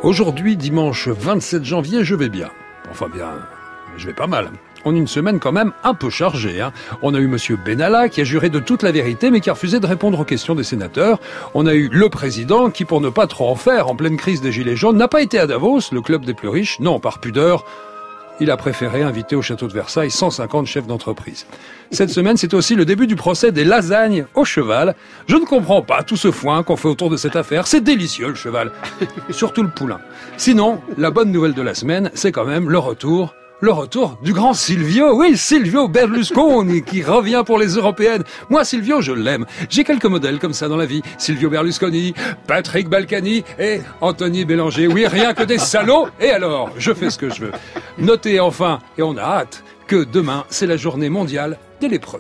Aujourd'hui, dimanche 27 janvier, je vais bien. Enfin bien, je vais pas mal. En une semaine quand même un peu chargée. On a eu monsieur Benalla qui a juré de toute la vérité mais qui a refusé de répondre aux questions des sénateurs. On a eu le président qui, pour ne pas trop en faire en pleine crise des Gilets jaunes, n'a pas été à Davos, le club des plus riches. Non, par pudeur, il a préféré inviter au château de Versailles 150 chefs d'entreprise. Cette semaine, c'est aussi le début du procès des lasagnes au cheval. Je ne comprends pas tout ce foin qu'on fait autour de cette affaire. C'est délicieux le cheval, surtout le poulain. Sinon, la bonne nouvelle de la semaine, c'est quand même le retour du grand Silvio. Oui, Silvio Berlusconi, qui revient pour les européennes. Moi, Silvio, je l'aime. J'ai quelques modèles comme ça dans la vie. Silvio Berlusconi, Patrick Balkany et Anthony Bélanger. Oui, rien que des salauds. Et alors, je fais ce que je veux. Notez enfin, et on a hâte, que demain, c'est la journée mondiale des lépreux.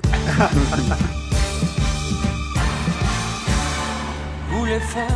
Vous les femmes.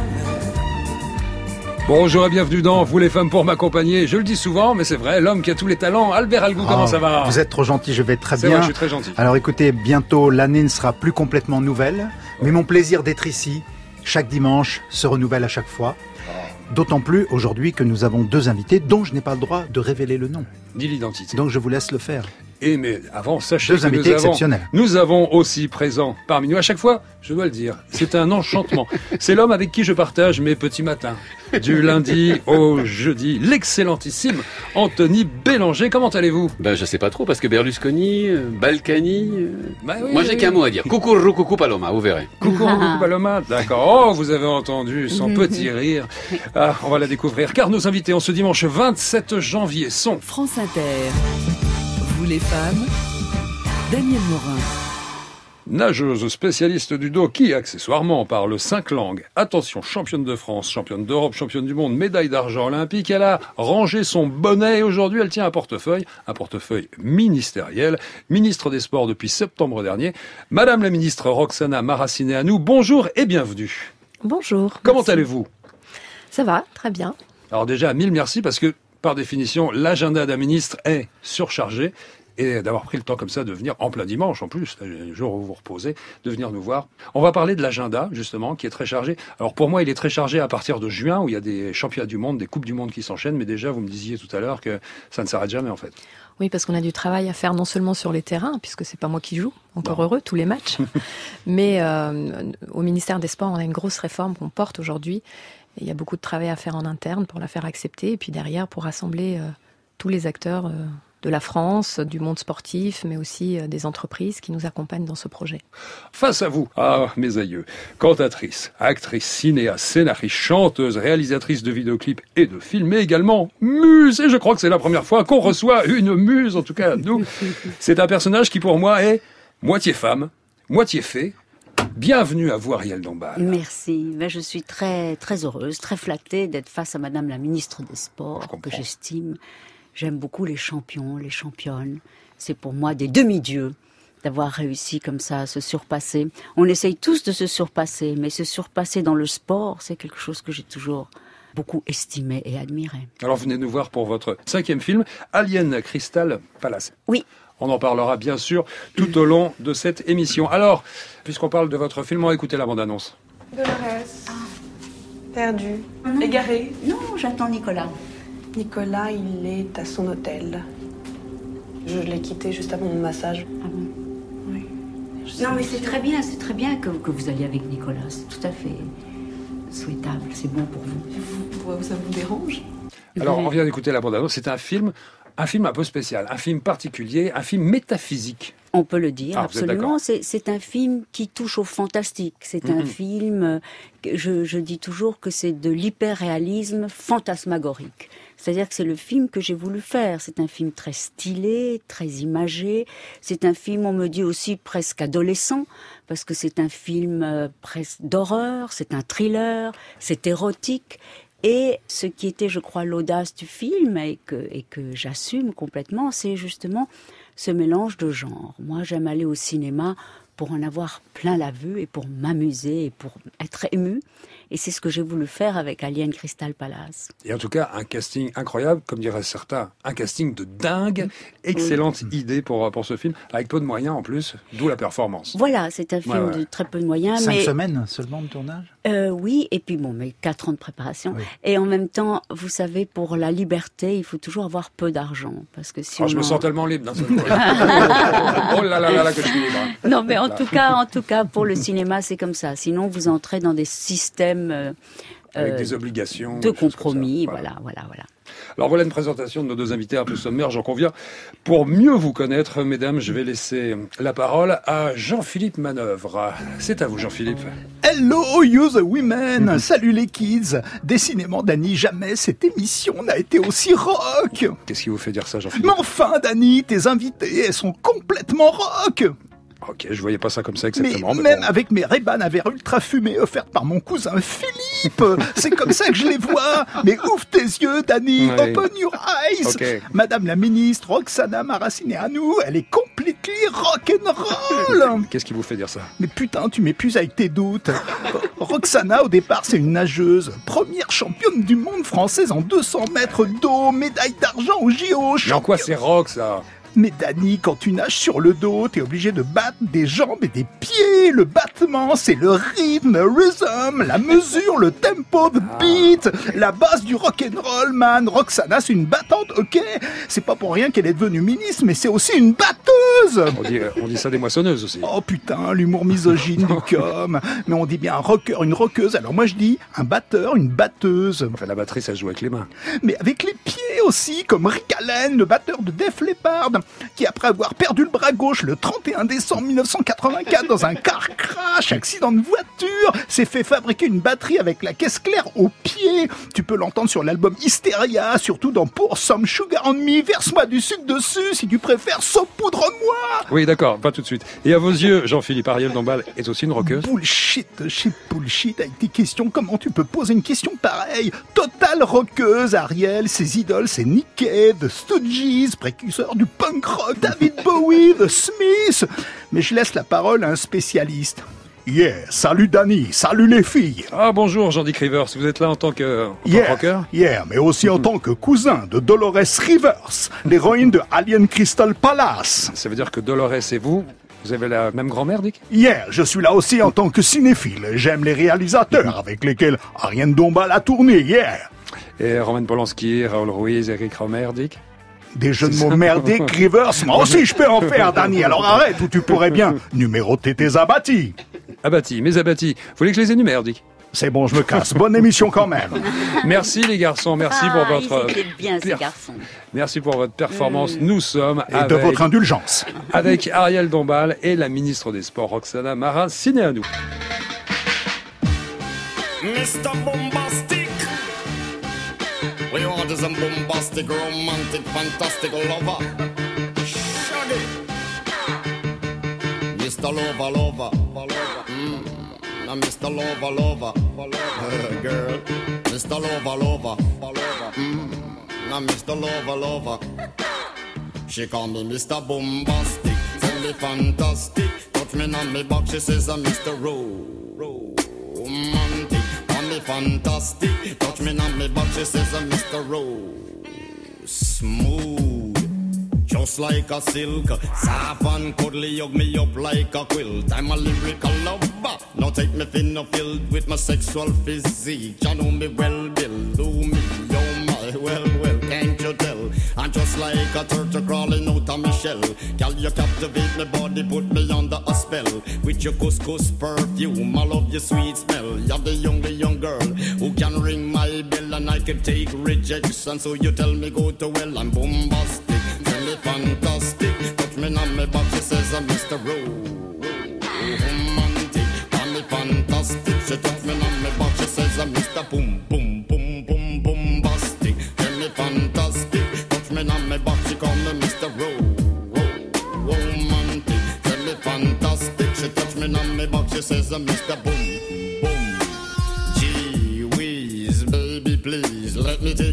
Bonjour et bienvenue dans Vous les femmes pour m'accompagner. Je le dis souvent, mais c'est vrai, l'homme qui a tous les talents. Albert Algou, comment ça va ? Vous êtes trop gentil, je vais très bien. C'est vrai, je suis très gentil. Alors écoutez, bientôt l'année ne sera plus complètement nouvelle, mais mon plaisir d'être ici, chaque dimanche, se renouvelle à chaque fois. D'autant plus aujourd'hui que nous avons deux invités dont je n'ai pas le droit de révéler le nom. Ni l'identité. Donc je vous laisse le faire. Et mais avant, sachez deux que invités exceptionnels. Nous avons aussi présent parmi nous, à chaque fois, je dois le dire, c'est un enchantement. C'est l'homme avec qui je partage mes petits matins, du lundi au jeudi, l'excellentissime Anthony Bélanger. Comment allez-vous ? Je sais pas trop, parce que Berlusconi, Balkany... Oui, moi j'ai qu'un mot à dire. Coucou Paloma, vous verrez. Coucou Paloma, d'accord. Oh, vous avez entendu son petit rire. Ah, on va la découvrir, car nos invités en ce dimanche 27 janvier sont... France Inter. Vous les femmes, Daniel Morin. Nageuse spécialiste du dos qui, accessoirement, parle 5 langues. Attention, championne de France, championne d'Europe, championne du monde, médaille d'argent olympique. Elle a rangé son bonnet et aujourd'hui, elle tient un portefeuille ministériel, ministre des Sports depuis septembre dernier. Madame la ministre Roxana Maracineanu, bonjour et bienvenue. Bonjour. Comment allez-vous ? Ça va, très bien. Alors déjà, mille merci parce que, par définition, l'agenda d'un ministre est surchargé. Et d'avoir pris le temps comme ça de venir en plein dimanche, en plus, le jour où vous vous reposez, de venir nous voir. On va parler de l'agenda, justement, qui est très chargé. Alors pour moi, il est très chargé à partir de juin, où il y a des championnats du monde, des coupes du monde qui s'enchaînent. Mais déjà, vous me disiez tout à l'heure que ça ne s'arrête jamais, en fait. Oui, parce qu'on a du travail à faire non seulement sur les terrains, puisque c'est pas moi qui joue, encore heureux, tous les matchs. Mais au ministère des Sports, on a une grosse réforme qu'on porte aujourd'hui. Et il y a beaucoup de travail à faire en interne pour la faire accepter. Et puis derrière, pour rassembler tous les acteurs de la France, du monde sportif, mais aussi des entreprises qui nous accompagnent dans ce projet. Face à vous, mes aïeux, cantatrice, actrice, cinéaste, scénariste, chanteuse, réalisatrice de vidéoclips et de films, mais également muse. Et je crois que c'est la première fois qu'on reçoit une muse, en tout cas nous. C'est un personnage qui pour moi est moitié femme, moitié fée. Bienvenue à vous, Ariel Dombal. Merci. Je suis très, très heureuse, très flattée d'être face à Madame la ministre des Sports, que j'estime. J'aime beaucoup les champions, les championnes. C'est pour moi des demi-dieux d'avoir réussi comme ça à se surpasser. On essaye tous de se surpasser, mais se surpasser dans le sport, c'est quelque chose que j'ai toujours beaucoup estimé et admiré. Alors venez nous voir pour votre 5e film, Alien Crystal Palace. Oui. On en parlera bien sûr tout au long de cette émission. Alors, puisqu'on parle de votre film, on va écouter la bande-annonce. Dolores, perdu, égaré. Non, j'attends Nicolas. Nicolas, il est à son hôtel. Je l'ai quitté juste avant mon massage. Ah bon ? Oui. Non, mais c'est très bien que vous alliez avec Nicolas. C'est tout à fait souhaitable, c'est bon pour vous. Ça vous dérange ? Alors, on vient d'écouter la bande-annonce. C'est un film un peu spécial, un film particulier, un film métaphysique. On peut le dire, absolument. C'est un film qui touche au fantastique. C'est un film, je dis toujours que c'est de l'hyperréalisme fantasmagorique. C'est-à-dire que c'est le film que j'ai voulu faire. C'est un film très stylé, très imagé. C'est un film, on me dit aussi, presque adolescent, parce que c'est un film presque d'horreur, c'est un thriller, c'est érotique. Et ce qui était, je crois, l'audace du film, et que j'assume complètement, c'est justement ce mélange de genres. Moi, j'aime aller au cinéma pour en avoir plein la vue et pour m'amuser et pour être émue. Et c'est ce que j'ai voulu faire avec Alien Crystal Palace. Et en tout cas, un casting incroyable, comme diraient certains, un casting de dingue. Excellente idée pour ce film, avec peu de moyens en plus, d'où la performance. Voilà, c'est un film de très peu de moyens. 5 semaines seulement de tournage? Oui, et puis mais 4 ans de préparation. Oui. Et en même temps, vous savez, pour la liberté, il faut toujours avoir peu d'argent. Parce que si je me sens tellement libre d'un seul coup. Oh là là là là, que je suis libre. Non, mais en tout cas, pour le cinéma, c'est comme ça. Sinon, vous entrez dans des systèmes avec des obligations, de compromis. Voilà. Alors voilà une présentation de nos deux invités un peu sommaires, j'en conviens. Pour mieux vous connaître, mesdames, je vais laisser la parole à Jean-Philippe Manœuvre. C'est à vous, Jean-Philippe. Hello, you the women. Salut les kids. Décidément, Dany, jamais cette émission n'a été aussi rock. Qu'est-ce qui vous fait dire ça, Jean-Philippe? Mais enfin, Dany, tes invités, elles sont complètement rock. Ok, je voyais pas ça comme ça exactement. Mais même avec mes Ray-Ban à verre ultra fumé offertes par mon cousin Philippe, c'est comme ça que je les vois. Mais ouvre tes yeux, Dany, open your eyes. Okay. Madame la ministre Roxana Maracineanu, elle est completely rock'n'roll. Qu'est-ce qui vous fait dire ça? Mais putain, tu m'épuises avec tes doutes. Roxana, au départ, c'est une nageuse, première championne du monde française en 200 mètres d'eau, médaille d'argent au JO. Mais en quoi c'est rock, ça? Mais Dany, quand tu nages sur le dos, t'es obligé de battre des jambes et des pieds. Le battement, c'est le rythme, le rhythm, la mesure, le tempo, the beat, la base du rock'n'roll, man. Roxana, c'est une battante, ok? C'est pas pour rien qu'elle est devenue ministre, mais c'est aussi une batteuse. On dit ça des moissonneuses aussi. Oh putain, l'humour misogyne du com. Mais on dit bien un rocker, une rockeuse. Alors moi je dis un batteur, une batteuse. Enfin, la batterie, ça se joue avec les mains. Mais avec les pieds aussi, comme Rick Allen, le batteur de Def Leppard, qui après avoir perdu le bras gauche le 31 décembre 1984 dans un car crash, accident de voiture, s'est fait fabriquer une batterie avec la caisse claire au pied. Tu peux l'entendre sur l'album Hysteria, surtout dans Pour Some Sugar on Me, verse-moi du sucre dessus, si tu préfères, saupoudre-moi. Oui, d'accord, pas tout de suite. Et à vos yeux, Jean-Philippe, Ariel Dombal est aussi une rockeuse? Bullshit avec tes questions. Comment tu peux poser une question pareille? Totale rockeuse, Ariel. Ses idoles, c'est Nick Cave, The Stooges, précurseur du punk rock, David Bowie, The Smiths. Mais je laisse la parole à un spécialiste. Yeah, salut Dany, salut les filles. Ah bonjour Jean-Dick Rivers, vous êtes là en tant que rocker? Yeah, mais aussi en tant que cousin de Dolores Rivers, l'héroïne de Alien Crystal Palace. Ça veut dire que Dolores et vous avez la même grand-mère, Dick? Yeah, je suis là aussi en tant que cinéphile. J'aime les réalisateurs avec lesquels Ariel Dombal a tourné, yeah. Et Roman Polanski, Raoul Ruiz, Eric Romer, Dick? Des jeux de mots merdiques, Rivers, moi aussi je peux en faire, Dany, alors arrête, ou tu pourrais bien numéroter tes abattis. Abattis, mes abattis. Vous voulez que je les énumère, Dick? C'est bon, je me casse. Bonne émission quand même. Merci les garçons, merci pour votre... Ils étaient bien ces garçons. Merci pour votre performance. Nous sommes et de votre indulgence. Avec Ariel Dombal et la ministre des Sports, Roxana Maracineanu. Mr. Bombastic, we want some bombastic, romantic, fantastic lover. Shaggy, Mr. Lover. Now Mr. Lover. Girl, Mr. Lover. Now Mr. Lover. She call me Mr. Bombastic, tell me fantastic. Touch me on me back, she says I'm Mr. Romantic. Call me fantastic, touch me on me back, she says I'm Mr. Smooth. Just like a silk, soft and cuddly, hug me up like a quilt. I'm a lyrical lover, now take me thin or filled with my sexual physique. You know me well, Bill, do me, oh my, well, can't you tell? I'm just like a turtle crawling out of my shell. Girl, you captivate my body, put me under a spell. With your couscous perfume, I love your sweet smell. You're the young girl who can ring my bell, and I can take rejection. So you tell me go to well, I'm bombastic. Fantastic, touch me on my back, she says I'm Mr. Romantic. Call me fantastic, she touch me on my back, she says I'm Mr. Bombastic. Tell me fantastic, touch me on my back, she call me Mr. Romantic. Tell me fantastic, she touch me on my back, she says I'm Mr. Boom. Gee whiz, baby please, let me take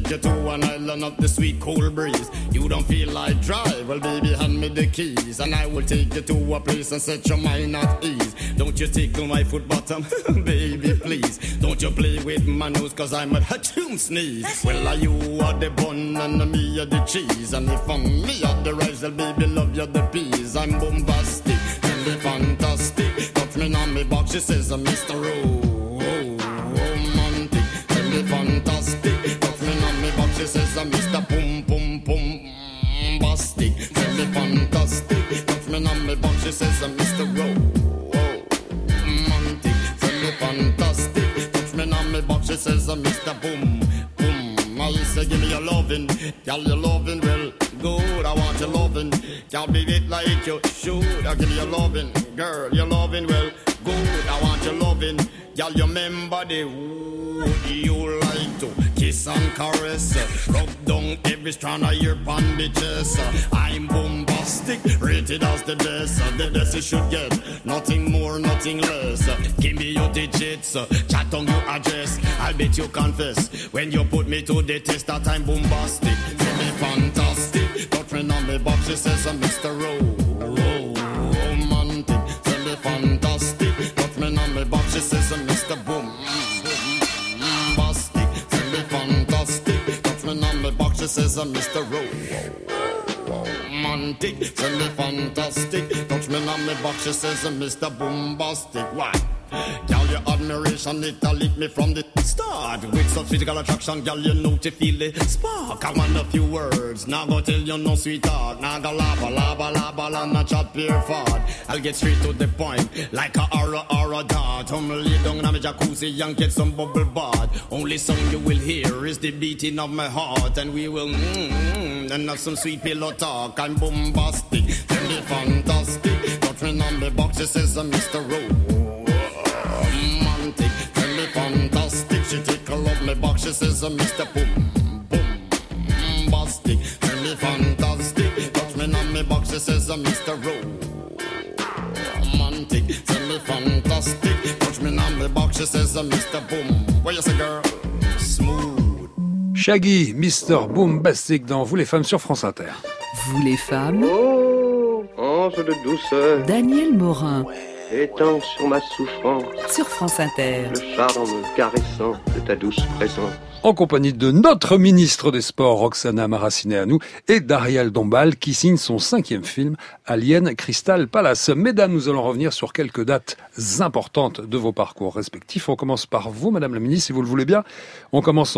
take you to an island of the sweet cool breeze. You don't feel like drive, well baby hand me the keys, and I will take you to a place and set your mind at ease. Don't you tickle my foot bottom, baby please. Don't you play with my nose, cause I'm a hatchoon sneeze. Well, you are the bun and me are the cheese, and if I'm me are the rice, well baby love you the peas. I'm bombastic, and the fantastic. Touch me on me box, she says I'm Mr. Romantic, and the fantastic. Touch me on me box, she says I'm Mr. Pum Pum Pum Bastic, and the fantastic. Touch me on me box, she says I'm Mr. Romantic, and the fantastic. Touch me on me box, she says I'm Mr. Boom Boom. I say give me your lovin', girl, your lovin' well good. I want your lovin', can't be it like you should. I give you your lovin', girl, your lovin' well good. I want your lovin', girl, you remember the wood you like to kiss and caress, rub down every strand of your bandages. I'm bombastic, rated as the best you should get, nothing more, nothing less. Give me your digits, chat on your address, I'll bet you confess when you put me to the test that I'm bombastic. Say me fantastic, touch me on me box, she says I'm Mr. Romantic. Say me fantastic, touch me on me box, she says I'm Mr. Boom Bastic. Say me fantastic, touch me on me box, she says I'm Mr. Romantic. Say me fantastic, touch me on me box, she says I'm Mr. Bombastic. Why? Girl, your admiration, it'll lit me from the start. With such physical attraction, girl, you know to feel the spark. I want a few words, now go tell you no sweetheart. Now go laba, not chat pure fart. I'll get straight to the point, like a aura dart. Lay down in my jacuzzi and get some bubble bath. Only song you will hear is the beating of my heart. And we will and have some sweet pillow talk. I'm bombastic, tell me fantastic. Touch me on the box, she says I'm Mr. Romantic, tell me fantastic. She tickle up my box, she says I'm Mr. Boom Bastic. Tell me fantastic, touch me on my box, she says I'm Mr. Romantic. Tell me fantastic, touch me on my box, she says I'm Mr. Boom. What you say, girl? Smooth. Shaggy, Mr. Boombastic dans Vous les femmes sur France Inter. Vous les femmes. Oh, ange de douceur. Daniel Morin. Étends sur ma souffrance. Sur France Inter. Le charme caressant de ta douce présence. En compagnie de notre ministre des Sports, Roxana Maracineanu, et d'Ariel Dombal, qui signe son 5e film, Alien Crystal Palace. Mesdames, nous allons revenir sur quelques dates importantes de vos parcours respectifs. On commence par vous, Madame la ministre, si vous le voulez bien. On commence en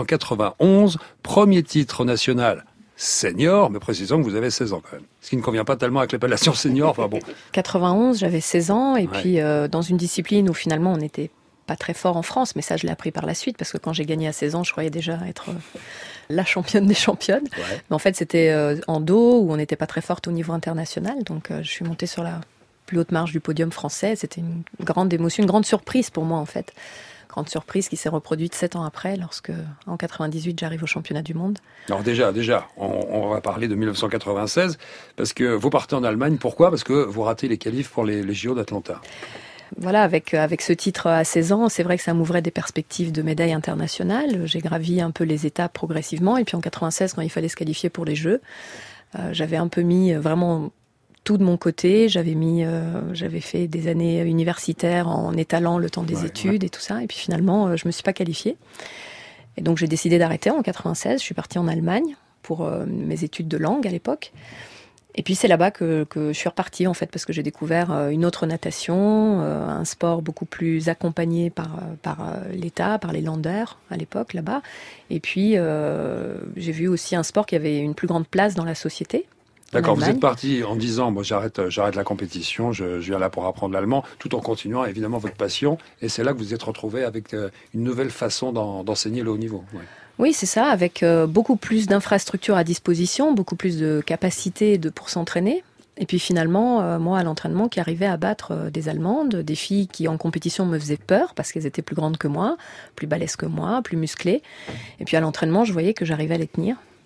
1991, premier titre national senior, mais précisons que vous avez 16 ans quand même. Ce qui ne convient pas tellement avec l'appellation senior, enfin bon. 91, j'avais 16 ans, et puis dans une discipline où finalement on n'était pas très fort en France, mais ça je l'ai appris par la suite, parce que quand j'ai gagné à 16 ans, je croyais déjà être la championne des championnes. Ouais. Mais en fait, c'était en dos, où on n'était pas très forte au niveau international, donc je suis montée sur la plus haute marche du podium français. C'était une grande émotion, une grande surprise pour moi en fait. Grande surprise qui s'est reproduite 7 ans après, lorsque, en 98, j'arrive au championnat du monde. Alors déjà, on va parler de 1996, parce que vous partez en Allemagne. Pourquoi ? Parce que vous ratez les qualifs pour les JO d'Atlanta. Voilà, avec ce titre à 16 ans, c'est vrai que ça m'ouvrait des perspectives de médailles internationales. J'ai gravi un peu les étapes progressivement. Et puis en 96, quand il fallait se qualifier pour les Jeux, j'avais un peu mis vraiment tout de mon côté. J'avais fait des années universitaires en étalant le temps des études et tout ça. Et puis finalement, je me suis pas qualifiée. Et donc j'ai décidé d'arrêter en 96. Je suis partie en Allemagne pour mes études de langue à l'époque. Et puis c'est là-bas que je suis repartie en fait, parce que j'ai découvert une autre natation, un sport beaucoup plus accompagné par l'État, par les Länder à l'époque là-bas. Et puis j'ai vu aussi un sport qui avait une plus grande place dans la société. D'accord, vous êtes parti en disant, moi j'arrête la compétition, je viens là pour apprendre l'allemand, tout en continuant évidemment votre passion. Et c'est là que vous vous êtes retrouvé avec une nouvelle façon d'enseigner le haut niveau. Ouais. Oui, c'est ça, avec beaucoup plus d'infrastructures à disposition, beaucoup plus de capacités pour s'entraîner. Et puis finalement, moi à l'entraînement, qui arrivais à battre des Allemandes, des filles qui en compétition me faisaient peur parce qu'elles étaient plus grandes que moi, plus balèzes que moi, plus musclées. Et puis à l'entraînement, je voyais que j'arrivais à les tenir.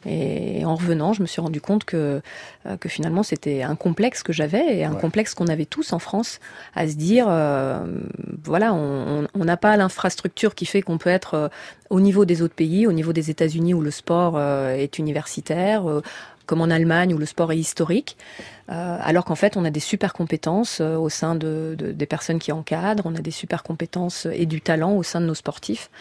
Et en revenant, je me suis rendu compte que finalement c'était un complexe que j'avais et un complexe qu'on avait tous en France, à se dire voilà, on n'a pas l'infrastructure qui fait qu'on peut être au niveau des autres pays, au niveau des États-Unis où le sport est universitaire, comme en Allemagne où le sport est historique, alors qu'en fait on a des super compétences au sein des personnes qui encadrent, on a des super compétences et du talent au sein de nos sportifs.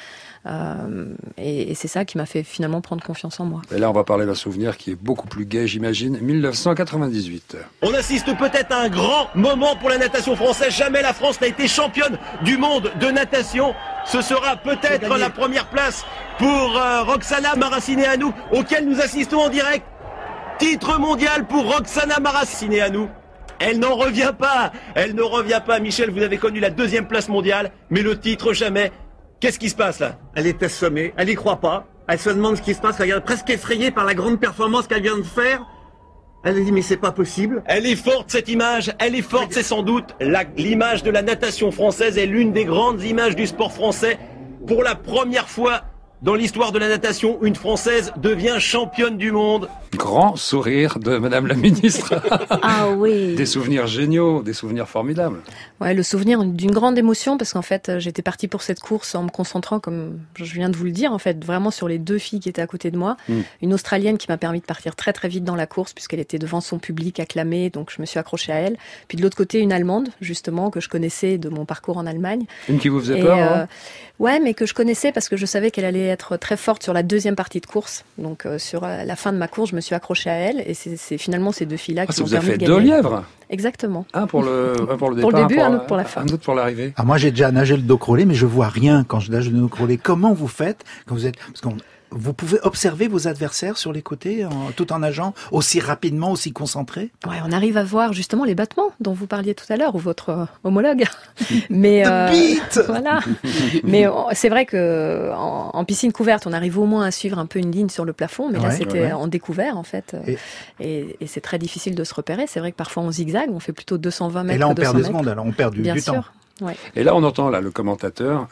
Et c'est ça qui m'a fait finalement prendre confiance en moi. Et là, on va parler d'un souvenir qui est beaucoup plus gai, j'imagine, 1998. On assiste peut-être à un grand moment pour la natation française. Jamais la France n'a été championne du monde de natation. Ce sera peut-être la première place pour Roxana Maracineanu, auquel nous assistons en direct. Titre mondial pour Roxana Maracineanu. Elle n'en revient pas. Elle ne revient pas. Michel, vous avez connu la 2e place mondiale, mais le titre jamais. Qu'est-ce qui se passe là? Elle est assommée, elle y croit pas. Elle se demande ce qui se passe, elle est presque effrayée par la grande performance qu'elle vient de faire. Elle dit mais c'est pas possible. Elle est forte cette image, elle est forte, c'est sans doute l'image de la natation française est l'une des grandes images du sport français. Pour la première fois dans l'histoire de la natation, une Française devient championne du monde. Grand sourire de Madame la Ministre. Ah oui. Des souvenirs géniaux, des souvenirs formidables. Ouais, le souvenir d'une grande émotion parce qu'en fait, j'étais partie pour cette course en me concentrant, comme je viens de vous le dire, en fait, vraiment sur les 2 filles qui étaient à côté de moi. Une Australienne qui m'a permis de partir très très vite dans la course puisqu'elle était devant son public acclamée, donc je me suis accrochée à elle. Puis de l'autre côté, une Allemande, justement, que je connaissais de mon parcours en Allemagne. Une qui vous faisait peur, hein? Ouais, mais que je connaissais parce que je savais qu'elle allait être très forte sur la 2e partie de course. Donc sur la fin de ma course, je me suis accrochée à elle et c'est finalement ces 2 filles-là qui m'ont permis de gagner. Ça vous a fait 2 lièvres? Exactement. Un pour le départ, pour le début, un autre pour la fin. Un autre pour l'arrivée. Ah, moi, j'ai déjà nagé le dos crawlé, mais je vois rien quand je nage le dos crawlé. Comment vous faites quand vous êtes... Parce qu'on vous pouvez observer vos adversaires sur les côtés tout en nageant aussi rapidement, aussi concentré? Ouais, on arrive à voir justement les battements dont vous parliez tout à l'heure, ou votre homologue. Mais voilà. Mais c'est vrai que en piscine couverte, on arrive au moins à suivre un peu une ligne sur le plafond, mais là c'était en découvert en fait, et c'est très difficile de se repérer. C'est vrai que parfois on zigzague, on fait plutôt 220 mètres. Et là on perd des mètres. secondes, alors on perd du temps. Ouais. Et là on entend le commentateur.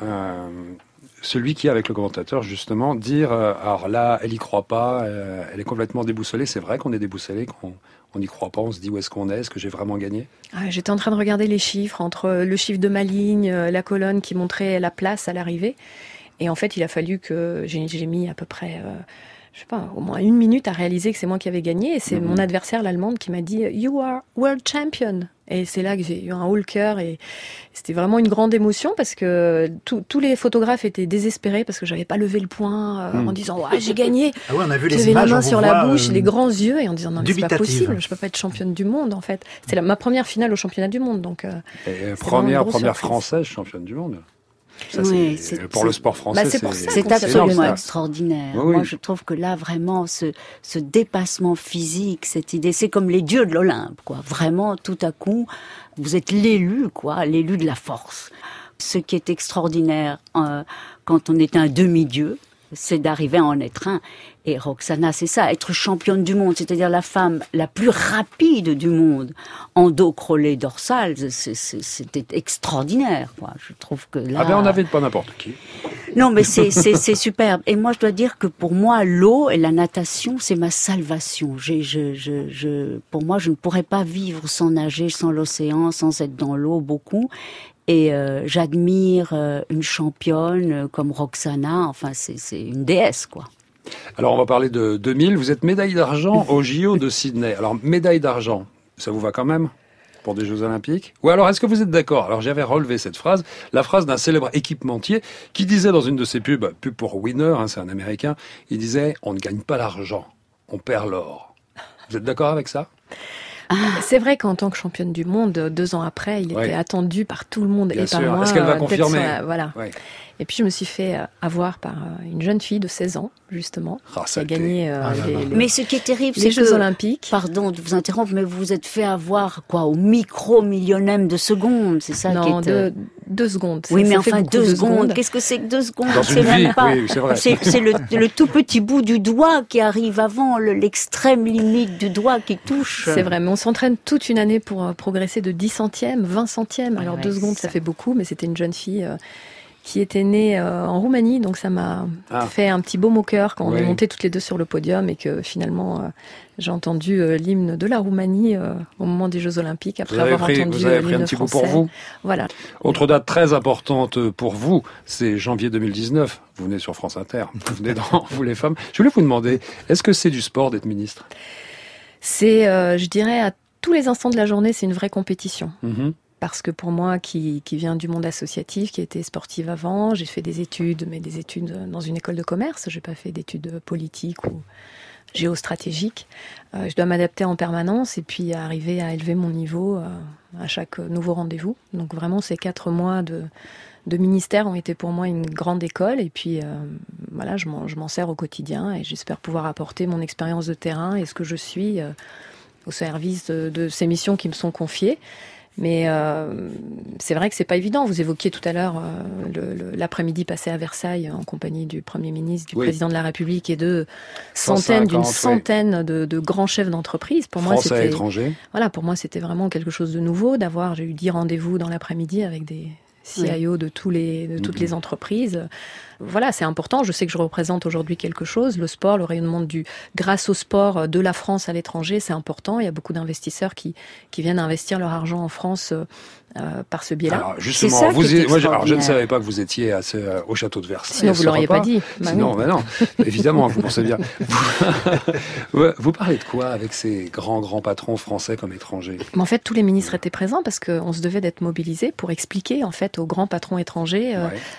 Celui qui est avec le commentateur, justement, dire alors là, elle y croit pas, elle est complètement déboussolée. C'est vrai qu'on est déboussolé, qu'on n'y croit pas, on se dit où est-ce qu'on est que j'ai vraiment gagné? J'étais en train de regarder les chiffres, entre le chiffre de ma ligne, la colonne qui montrait la place à l'arrivée. Et en fait, il a fallu que j'ai mis à peu près, je sais pas, au moins 1 minute à réaliser que c'est moi qui avais gagné. Et c'est mon adversaire, l'Allemande, qui m'a dit « You are world champion ». Et c'est là que j'ai eu un haut le cœur et c'était vraiment une grande émotion parce que tous les photographes étaient désespérés parce que j'avais pas levé le poing en disant ouais, j'ai gagné. Ah ouais, on a vu les j'avais images, la main sur la bouche, les grands yeux et en disant non mais c'est pas dubitative. possible, je peux pas être championne du monde en fait. C'était ma première finale au championnat du monde donc. Première Française championne du monde. Ça, oui, pour le sport français, c'est absolument extraordinaire. Oui. Moi, je trouve que là, vraiment, ce dépassement physique, cette idée, c'est comme les dieux de l'Olympe, quoi. Vraiment, tout à coup, vous êtes l'élu, quoi, l'élu de la force. Ce qui est extraordinaire, quand on est un demi-dieu, c'est d'arriver à en être un. Et Roxana, c'est ça, être championne du monde, c'est-à-dire la femme la plus rapide du monde en dos crawlé dorsal, c'était extraordinaire, quoi. Je trouve que là... Ah ben on n'invite pas n'importe qui. Non, mais c'est superbe. Et moi, je dois dire que pour moi, l'eau et la natation, c'est ma salvation. Pour moi, je ne pourrais pas vivre sans nager, sans l'océan, sans être dans l'eau beaucoup. Et j'admire une championne comme Roxana. Enfin, c'est une déesse, quoi. Alors, on va parler de 2000. Vous êtes médaille d'argent au JO de Sydney. Alors, médaille d'argent, ça vous va quand même pour des Jeux Olympiques? Ou alors, est-ce que vous êtes d'accord? Alors, j'avais relevé cette phrase, la phrase d'un célèbre équipementier qui disait dans une de ses pub pour Winner, c'est un Américain, il disait « On ne gagne pas l'argent, on perd l'or ». Vous êtes d'accord avec ça? C'est vrai qu'en tant que championne du monde, 2 ans après, il était attendu par tout le monde. Bien et sûr. par moi. Est-ce qu'elle va confirmer? Voilà. Ouais. Et puis je me suis fait avoir par une jeune fille de 16 ans, justement, qui a gagné Mais ce qui est terrible, les Jeux Olympiques. Pardon de vous interrompre, mais vous vous êtes fait avoir au micro-millionième de seconde, c'est ça? Non, qui est 2 secondes. Oui, mais enfin 2 secondes. Qu'est-ce que c'est que 2 secondes? C'est même pas. Oui, c'est vrai. C'est le tout petit bout du doigt qui arrive avant l'extrême limite du doigt qui touche. C'est vrai, mais on s'entraîne toute une année pour progresser de 10 centièmes, 20 centièmes. Alors 2 secondes, ça fait beaucoup, mais c'était une jeune fille qui était né en Roumanie, donc ça m'a fait un petit baume au cœur quand on est monté toutes les deux sur le podium et que finalement j'ai entendu l'hymne de la Roumanie au moment des Jeux Olympiques après avoir entendu vous avez pris un petit français. bout pour vous. Voilà. Autre date très importante pour vous, c'est janvier 2019. Vous venez sur France Inter, vous venez dans Vous les femmes. Je voulais vous demander, est-ce que c'est du sport d'être ministre ? C'est, je dirais, à tous les instants de la journée, c'est une vraie compétition. Mm-hmm. Parce que pour moi, qui vient du monde associatif, qui était sportive avant, j'ai fait des études, mais des études dans une école de commerce. J'ai pas fait d'études politiques ou géostratégiques. Je dois m'adapter en permanence et puis arriver à élever mon niveau à chaque nouveau rendez-vous. Donc vraiment, ces 4 mois de ministère ont été pour moi une grande école. Et puis voilà, je m'en sers au quotidien et j'espère pouvoir apporter mon expérience de terrain et ce que je suis au service de ces missions qui me sont confiées. Mais c'est vrai que c'est pas évident. Vous évoquiez tout à l'heure l'après-midi passé à Versailles en compagnie du Premier ministre, du Président de la République et d'une centaine de grands chefs d'entreprise. Pour moi, Français à l'étranger. Voilà, pour moi, c'était vraiment quelque chose de nouveau j'ai eu 10 rendez-vous dans l'après-midi avec des CIO de toutes les entreprises. Voilà, c'est important. Je sais que je représente aujourd'hui quelque chose. Le sport, le rayonnement grâce au sport de la France à l'étranger, c'est important. Il y a beaucoup d'investisseurs qui viennent investir leur argent en France par ce biais-là. Alors justement, je ne savais pas que vous étiez au château de Versailles. Sinon, vous l'auriez pas dit. Sinon, non, évidemment, vous pensez bien. Vous parlez de quoi avec ces grands patrons français comme étrangers ? Mais en fait, tous les ministres étaient présents parce qu'on se devait d'être mobilisés pour expliquer en fait aux grands patrons étrangers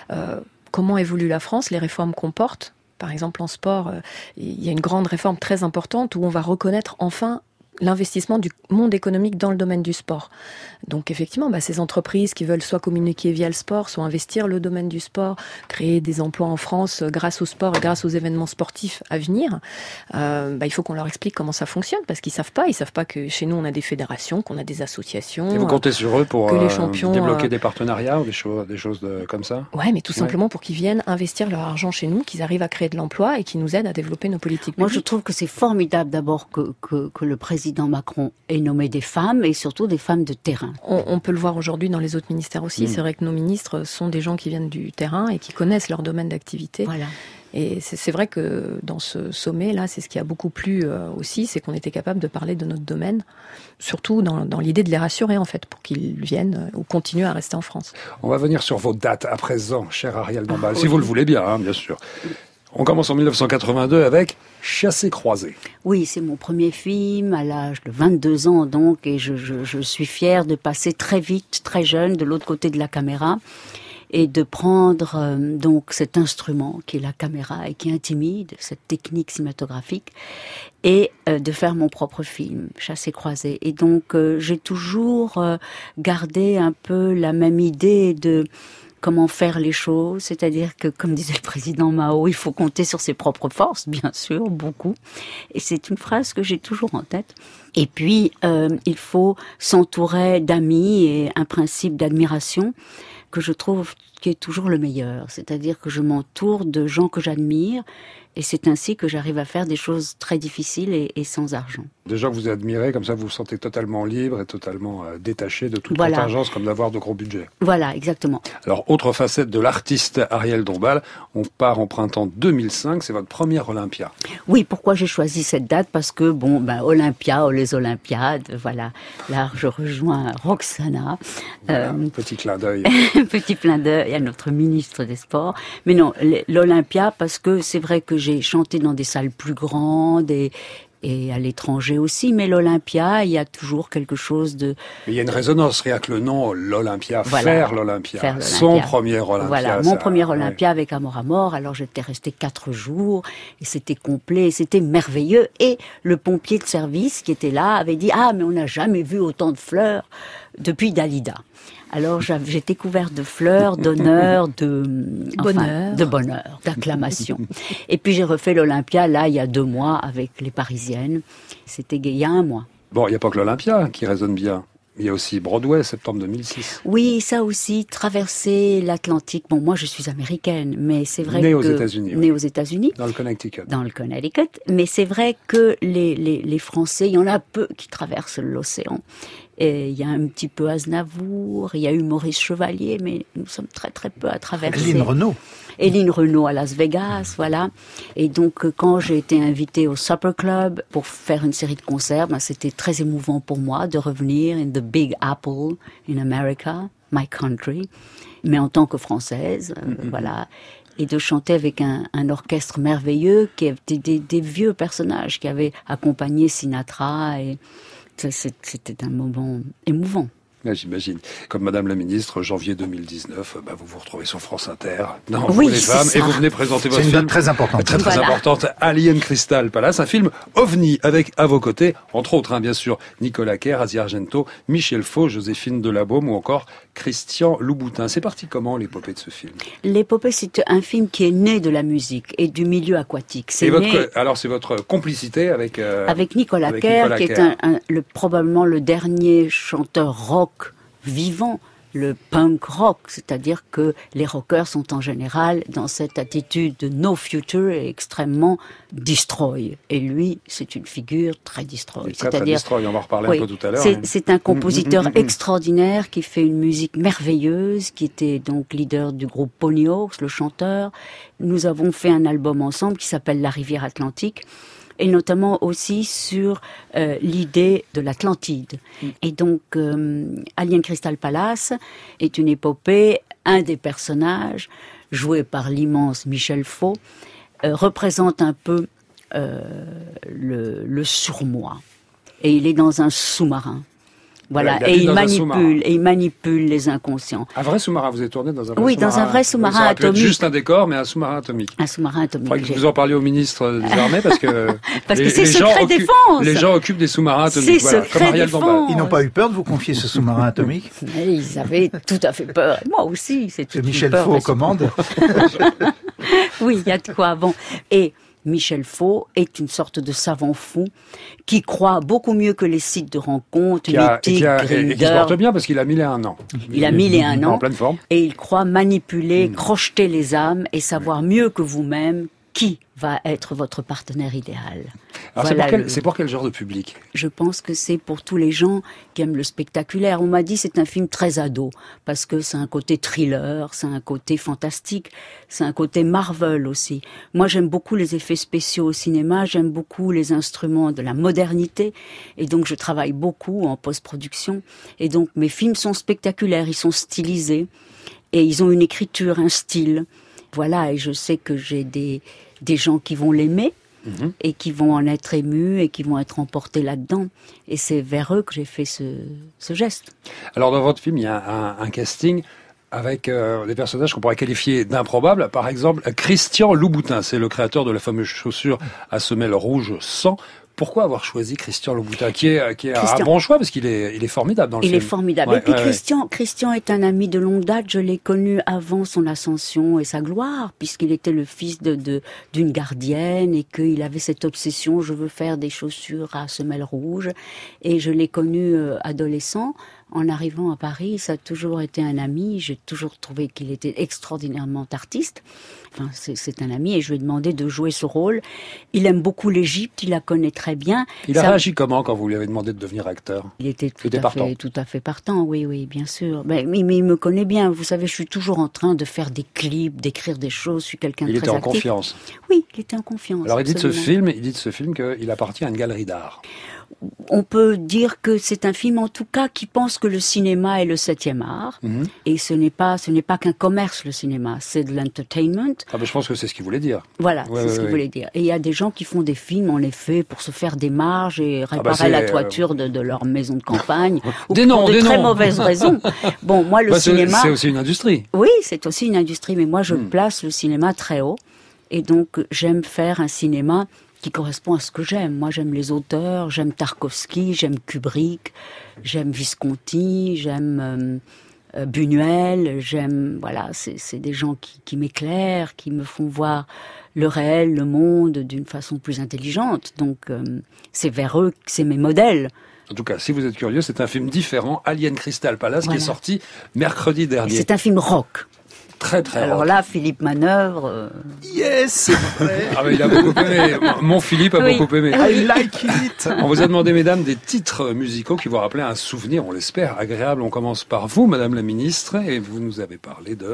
comment évolue la France, les réformes qu'on porte. Par exemple, en sport, il y a une grande réforme très importante où on va reconnaître enfin l'investissement du monde économique dans le domaine du sport. Donc effectivement, ces entreprises qui veulent soit communiquer via le sport, soit investir le domaine du sport, créer des emplois en France grâce au sport et grâce aux événements sportifs à venir, il faut qu'on leur explique comment ça fonctionne parce qu'ils savent pas que chez nous on a des fédérations, qu'on a des associations. Et vous comptez sur eux pour les champions, débloquer des partenariats ou des choses comme ça ? Ouais, mais tout simplement pour qu'ils viennent investir leur argent chez nous, qu'ils arrivent à créer de l'emploi et qu'ils nous aident à développer nos politiques publiques. Moi, je trouve que c'est formidable d'abord que le président Macron ait nommé des femmes et surtout des femmes de terrain. On peut le voir aujourd'hui dans les autres ministères aussi. C'est vrai que nos ministres sont des gens qui viennent du terrain et qui connaissent leur domaine d'activité. Voilà. Et c'est vrai que dans ce sommet-là, c'est ce qui a beaucoup plu aussi, c'est qu'on était capable de parler de notre domaine, surtout dans l'idée de les rassurer en fait, pour qu'ils viennent ou continuent à rester en France. On va venir sur vos dates à présent, cher Ariel Dombal, si vous le voulez bien, bien sûr. On commence en 1982 avec Chassé-croisé. Oui, c'est mon premier film à l'âge de 22 ans donc, et je suis fière de passer très vite, très jeune, de l'autre côté de la caméra et de prendre donc cet instrument qui est la caméra et qui intimide, cette technique cinématographique, et de faire mon propre film, Chassé-croisé. Et donc j'ai toujours gardé un peu la même idée de comment faire les choses, c'est-à-dire que, comme disait le président Mao, il faut compter sur ses propres forces, bien sûr, beaucoup. Et c'est une phrase que j'ai toujours en tête. Et puis, il faut s'entourer d'amis et un principe d'admiration que je trouve qui est toujours le meilleur. C'est-à-dire que je m'entoure de gens que j'admire et c'est ainsi que j'arrive à faire des choses très difficiles et sans argent. Des gens que vous admirez, comme ça vous vous sentez totalement libre et totalement détaché de toute contingence, comme d'avoir de gros budgets. Voilà, exactement. Alors, autre facette de l'artiste Ariel Dombal, on part en printemps 2005, c'est votre première Olympia. Oui, pourquoi j'ai choisi cette date ? Parce que, Olympia, les Olympiades, voilà. Là, je rejoins Roxana. Voilà, petit clin d'œil. Petit clin d'œil à notre ministre des Sports. Mais non, l'Olympia, parce que c'est vrai que j'ai chanté dans des salles plus grandes et à l'étranger aussi, mais l'Olympia, il y a toujours quelque chose de... Il y a une résonance, rien que le nom, l'Olympia, faire l'Olympia, son premier Olympia. Voilà, mon premier Olympia avec Amour à mort, alors j'étais restée 4 jours, et c'était complet, c'était merveilleux, et le pompier de service qui était là avait dit « Ah, mais on n'a jamais vu autant de fleurs depuis Dalida ». Alors j'étais couverte de fleurs, d'honneur, de bonheur, d'acclamation. Et puis j'ai refait l'Olympia, là, il y a 2 mois, avec les Parisiennes. C'était il y a 1 mois. Bon, il n'y a pas que l'Olympia qui résonne bien. Il y a aussi Broadway, septembre 2006. Oui, ça aussi, traverser l'Atlantique. Bon, moi, je suis américaine, mais c'est vrai Née aux États-Unis. Née aux États-Unis. Dans le Connecticut. Dans le Connecticut. Mais c'est vrai que les Français, il y en a peu qui traversent l'océan. Et il y a un petit peu Aznavour, il y a eu Maurice Chevalier, mais nous sommes très très peu à traverser. Hélène Renaud à Las Vegas, voilà. Et donc, quand j'ai été invitée au Supper Club pour faire une série de concerts, c'était très émouvant pour moi de revenir in the Big Apple in America, my country, mais en tant que Française, voilà. Et de chanter avec un orchestre merveilleux qui était des vieux personnages qui avaient accompagné Sinatra. Et c'était un moment émouvant. J'imagine. Comme Madame la Ministre, janvier 2019, vous vous retrouvez sur France Inter. Non, oui, vous les femmes, et vous venez présenter votre film. C'est une date très importante. Très importante. Alien Crystal Palace, un film ovni avec à vos côtés, entre autres, bien sûr, Nicolas Kerr, Asia Argento, Michel Faux, Joséphine Delabaume ou encore Christian Louboutin. C'est parti comment, l'épopée de ce film? L'épopée, c'est un film qui est né de la musique et du milieu aquatique. Alors, c'est votre complicité avec... avec Nicolas Kerr, qui est probablement le dernier chanteur rock vivant, le punk rock, c'est-à-dire que les rockers sont en général dans cette attitude de no future et extrêmement destroy. Et lui, c'est une figure très destroy. Très destroy, on va en reparler un peu tout à l'heure. C'est un compositeur extraordinaire qui fait une musique merveilleuse, qui était donc leader du groupe Pony Hawks, le chanteur. Nous avons fait un album ensemble qui s'appelle La Rivière Atlantique, et notamment aussi sur l'idée de l'Atlantide. Et donc, Alien Crystal Palace est une épopée, un des personnages, joué par l'immense Michel Faux, représente un peu le surmoi. Et il est dans un sous-marin. Voilà, et il manipule les inconscients. Un vrai sous-marin, vous êtes tourné dans un vrai sous-marin? Oui, dans un vrai sous-marin atomique. Juste un décor, mais un sous-marin atomique. Un sous-marin atomique. Il faudrait que vous en parliez au ministre des Armées, parce que... parce que c'est secret défense. Les gens occupent des sous-marins atomiques. C'est secret défense. Ils n'ont pas eu peur de vous confier ce sous-marin atomique? Ils avaient tout à fait peur. Moi aussi, c'est tout à fait Michel peur. Faux aux commandes. Oui, il y a de quoi. Bon, et Michel Faux est une sorte de savant fou qui croit beaucoup mieux que les sites de rencontres, Mythique, Grindr. Et qui se porte bien parce qu'il a 1001 ans. Il a 1001 ans. En pleine forme. Et il croit manipuler, crocheter les âmes et savoir mieux que vous-même qui va être votre partenaire idéal. Alors voilà, c'est pour quel genre de public? Je pense que c'est pour tous les gens qui aiment le spectaculaire. On m'a dit c'est un film très ado, parce que c'est un côté thriller, c'est un côté fantastique, c'est un côté Marvel aussi. Moi j'aime beaucoup les effets spéciaux au cinéma, j'aime beaucoup les instruments de la modernité, et donc je travaille beaucoup en post-production. Et donc mes films sont spectaculaires, ils sont stylisés, et ils ont une écriture, un style. Voilà, et je sais que j'ai des gens qui vont l'aimer et qui vont en être émus et qui vont être emportés là-dedans. Et c'est vers eux que j'ai fait ce geste. Alors dans votre film, il y a un casting avec des personnages qu'on pourrait qualifier d'improbables. Par exemple, Christian Louboutin, c'est le créateur de la fameuse chaussure à semelle rouge sang. Pourquoi avoir choisi Christian Louboutin, qui est un bon choix, parce qu'il est formidable dans le film. Il est formidable. Et puis Christian est un ami de longue date. Je l'ai connu avant son ascension et sa gloire, puisqu'il était le fils d'une gardienne et qu'il avait cette obsession, je veux faire des chaussures à semelle rouge. Et je l'ai connu adolescent. En arrivant à Paris, ça a toujours été un ami. J'ai toujours trouvé qu'il était extraordinairement artiste. Enfin, c'est un ami et je lui ai demandé de jouer ce rôle. Il aime beaucoup l'Égypte, il la connaît très bien. Il a réagi comment quand vous lui avez demandé de devenir acteur? Il était tout à fait partant, oui, bien sûr. Mais il me connaît bien. Vous savez, je suis toujours en train de faire des clips, d'écrire des choses. Je suis quelqu'un de très actif. Il était en confiance. Oui, il était en confiance. Alors il dit de ce film qu'il appartient à une galerie d'art. On peut dire que c'est un film, en tout cas, qui pense que le cinéma est le 7e art. Et ce n'est pas qu'un commerce, le cinéma. C'est de l'entertainment. Ah, mais je pense que c'est ce qu'il voulait dire. Voilà, c'est ce qu'il voulait dire. Et il y a des gens qui font des films, en effet, pour se faire des marges et réparer la toiture de leur maison de campagne. Ou pour de très mauvaises raisons. Bon, moi, le cinéma... C'est aussi une industrie. Oui, c'est aussi une industrie. Mais moi, je place le cinéma très haut. Et donc, j'aime faire un cinéma qui correspond à ce que j'aime. Moi, j'aime les auteurs, j'aime Tarkovsky, j'aime Kubrick, j'aime Visconti, j'aime Buñuel, c'est des gens qui m'éclairent, qui me font voir le réel, le monde d'une façon plus intelligente. Donc, c'est vers eux que c'est mes modèles. En tout cas, si vous êtes curieux, c'est un film différent, Alien Crystal Palace, qui est sorti mercredi dernier. C'est un film rock. très très Alors rock. là, Philippe Manœuvre... Yes, c'est vrai. Ah bah, il a beaucoup aimé. Mon Philippe a Oui. beaucoup aimé. I like it. On vous a demandé, mesdames, des titres musicaux qui vous rappelaient un souvenir, on l'espère, agréable. On commence par vous, madame la ministre, et vous nous avez parlé de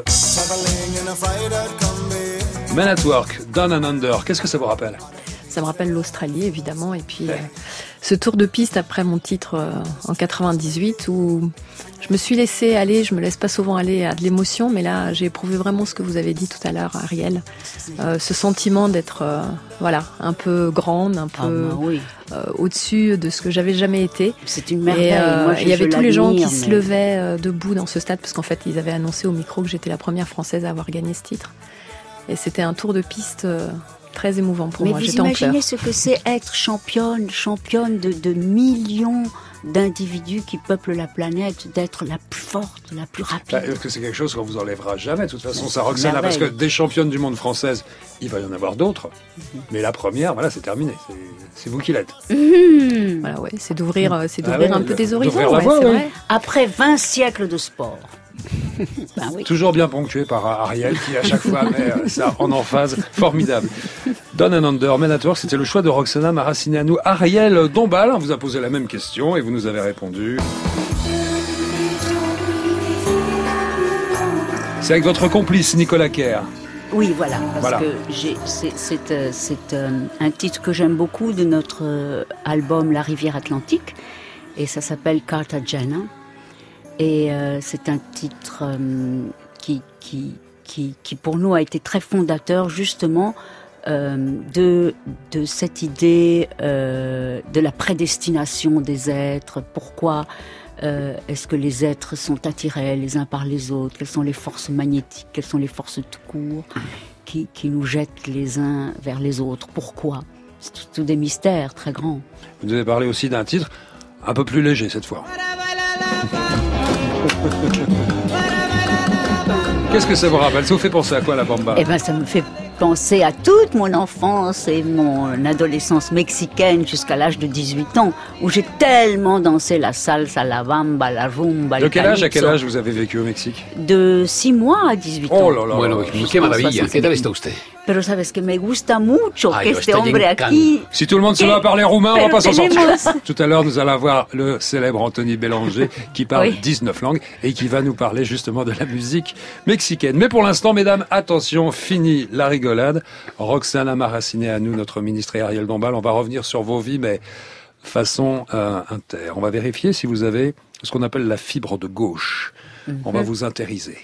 Men at Work, Down and Under. Qu'est-ce que ça vous rappelle? Ça me rappelle l'Australie, évidemment, et puis ce tour de piste après mon titre en 98 où je me suis laissée aller, je me laisse pas souvent aller à de l'émotion, mais là j'ai éprouvé vraiment ce que vous avez dit tout à l'heure, Ariel, ce sentiment d'être un peu grande, un peu au-dessus de ce que j'avais jamais été. C'est une merveille. Et il y avait tous les gens qui se levaient debout dans ce stade, parce qu'en fait ils avaient annoncé au micro que j'étais la première Française à avoir gagné ce titre, et c'était un tour de piste très émouvant pour moi. J'étais en pleurs. Mais vous imaginez ce que c'est être championne de millions d'individus qui peuplent la planète, d'être la plus forte, la plus rapide. Est-ce que c'est quelque chose qu'on vous enlèvera jamais? De toute façon, ça Roxana, parce que des championnes du monde françaises, il va y en avoir d'autres. Mais la première, voilà, c'est terminé. C'est vous qui l'êtes. Voilà, ouais, c'est d'ouvrir un peu des d'ouvrir horizons. la voie, c'est oui. vrai. Après 20 siècles de sport. Ben oui. Toujours bien ponctué par Ariel qui à chaque fois met ça en emphase. Formidable. Down and Under, Men at Work, c'était le choix de Roxana Maracineanu. Ariel Dombal, on vous a posé la même question et vous nous avez répondu. C'est avec votre complice Nicolas Kerr. Oui, voilà, parce Voilà. que c'est un titre que j'aime beaucoup de notre album La Rivière Atlantique, et ça s'appelle Cartagena. Et c'est un titre qui pour nous a été très fondateur justement de cette idée de la prédestination des êtres. Pourquoi est-ce que les êtres sont attirés les uns par les autres? Quelles sont les forces magnétiques? Quelles sont les forces tout court qui nous jettent les uns vers les autres? Pourquoi? C'est tout des mystères très grands. Vous nous avez parlé aussi d'un titre un peu plus léger cette fois. Qu'est-ce que ça vous rappelle? Ça vous fait penser à quoi, la bamba? Eh ben, ça me fait penser à toute mon enfance et mon adolescence mexicaine jusqu'à l'âge de 18 ans, où j'ai tellement dansé la salsa, la bamba, la rumba, De le quel âge à calypso. quel âge vous avez vécu au Mexique? De 6 mois à 18 ans. Oh là là. Bueno, qué maravilla. ¿Qué tal está usted? Pero sabes que me gusta mucho Ay, que yo este estoy hombre encanto. aquí... Si tout le monde se met à parler roumain, on va Pero pas s'en sortir. tenemos- Tout à l'heure, nous allons avoir le célèbre Anthony Bélanger qui parle Oui. 19 langues et qui va nous parler justement de la musique mexicaine. Mais pour l'instant, mesdames, attention, fini la rigolade. Roxana Maracineanu, notre ministre, et Ariel Dombal, on va revenir sur vos vies, mais façon inter. On va vérifier si vous avez ce qu'on appelle la fibre de gauche. On va vous intériser.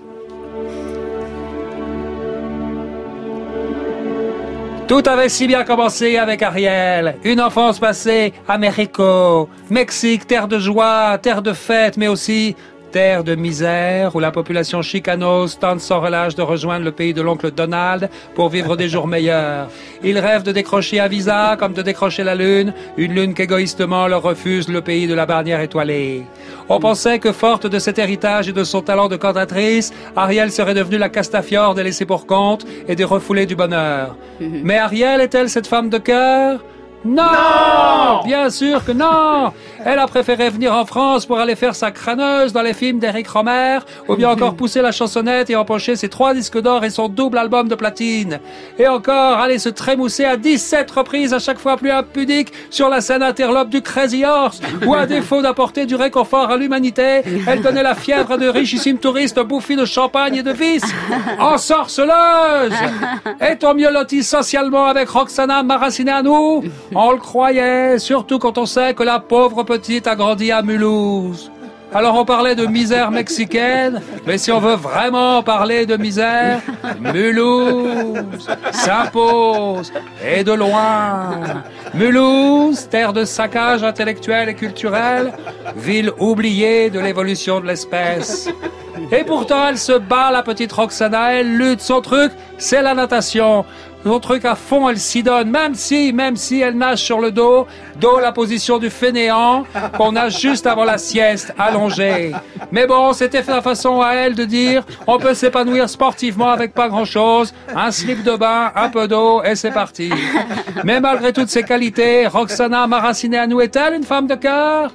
Tout avait si bien commencé avec Ariel. Une enfance passée à Mexico. Mexique, terre de joie, terre de fête, mais aussi terre de misère, où la population chicanoise tente sans relâche de rejoindre le pays de l'oncle Donald pour vivre des jours meilleurs. Ils rêvent de décrocher un visa comme de décrocher la lune, une lune qu'égoïstement leur refuse le pays de la bannière étoilée. On pensait que forte de cet héritage et de son talent de cantatrice, Ariel serait devenue la Castafiore des laissés pour compte et des refoulés du bonheur. Mais Ariel est-elle cette femme de cœur? Non! Bien sûr que non! Elle a préféré venir en France pour aller faire sa crâneuse dans les films d'Éric Romer, ou bien encore pousser la chansonnette et empocher ses 3 disques d'or et son double album de platine. Et encore aller se trémousser à 17 reprises à chaque fois plus impudique sur la scène interlope du Crazy Horse, où à défaut d'apporter du réconfort à l'humanité, elle donnait la fièvre à de richissimes touristes bouffis de champagne et de vice. Ensorceleuse! Est-on mieux loti socialement avec Roxana Maracineanu? On le croyait, surtout quand on sait que la pauvre petite a grandi à Mulhouse. Alors on parlait de misère mexicaine, mais si on veut vraiment parler de misère, Mulhouse s'impose, et de loin. Mulhouse, terre de saccage intellectuel et culturel, ville oubliée de l'évolution de l'espèce. Et pourtant elle se bat, la petite Roxana, elle lutte, son truc, c'est la natation. Son truc à fond, elle s'y donne, même si elle nage sur le dos, la position du fainéant, qu'on nage juste avant la sieste, allongée. Mais bon, c'était la façon à elle de dire, on peut s'épanouir sportivement avec pas grand chose, un slip de bain, un peu d'eau, et c'est parti. Mais malgré toutes ces qualités, Roxana Maracineanu est-elle une femme de cœur?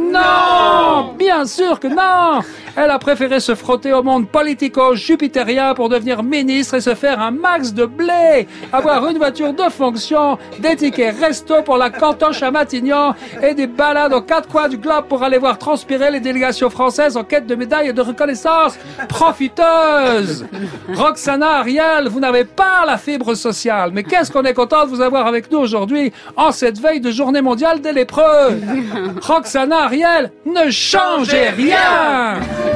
Non, bien sûr que non. Elle a préféré se frotter au monde politico-jupitérien pour devenir ministre et se faire un max de blé, avoir une voiture de fonction, des tickets resto pour la cantoche à Matignon et des balades aux quatre coins du globe pour aller voir transpirer les délégations françaises en quête de médailles et de reconnaissance. Profiteuse. Roxana, Ariel, vous n'avez pas la fibre sociale, mais qu'est-ce qu'on est content de vous avoir avec nous aujourd'hui en cette veille de journée mondiale des lépreux. Roxana, Ariel, ne changez rien.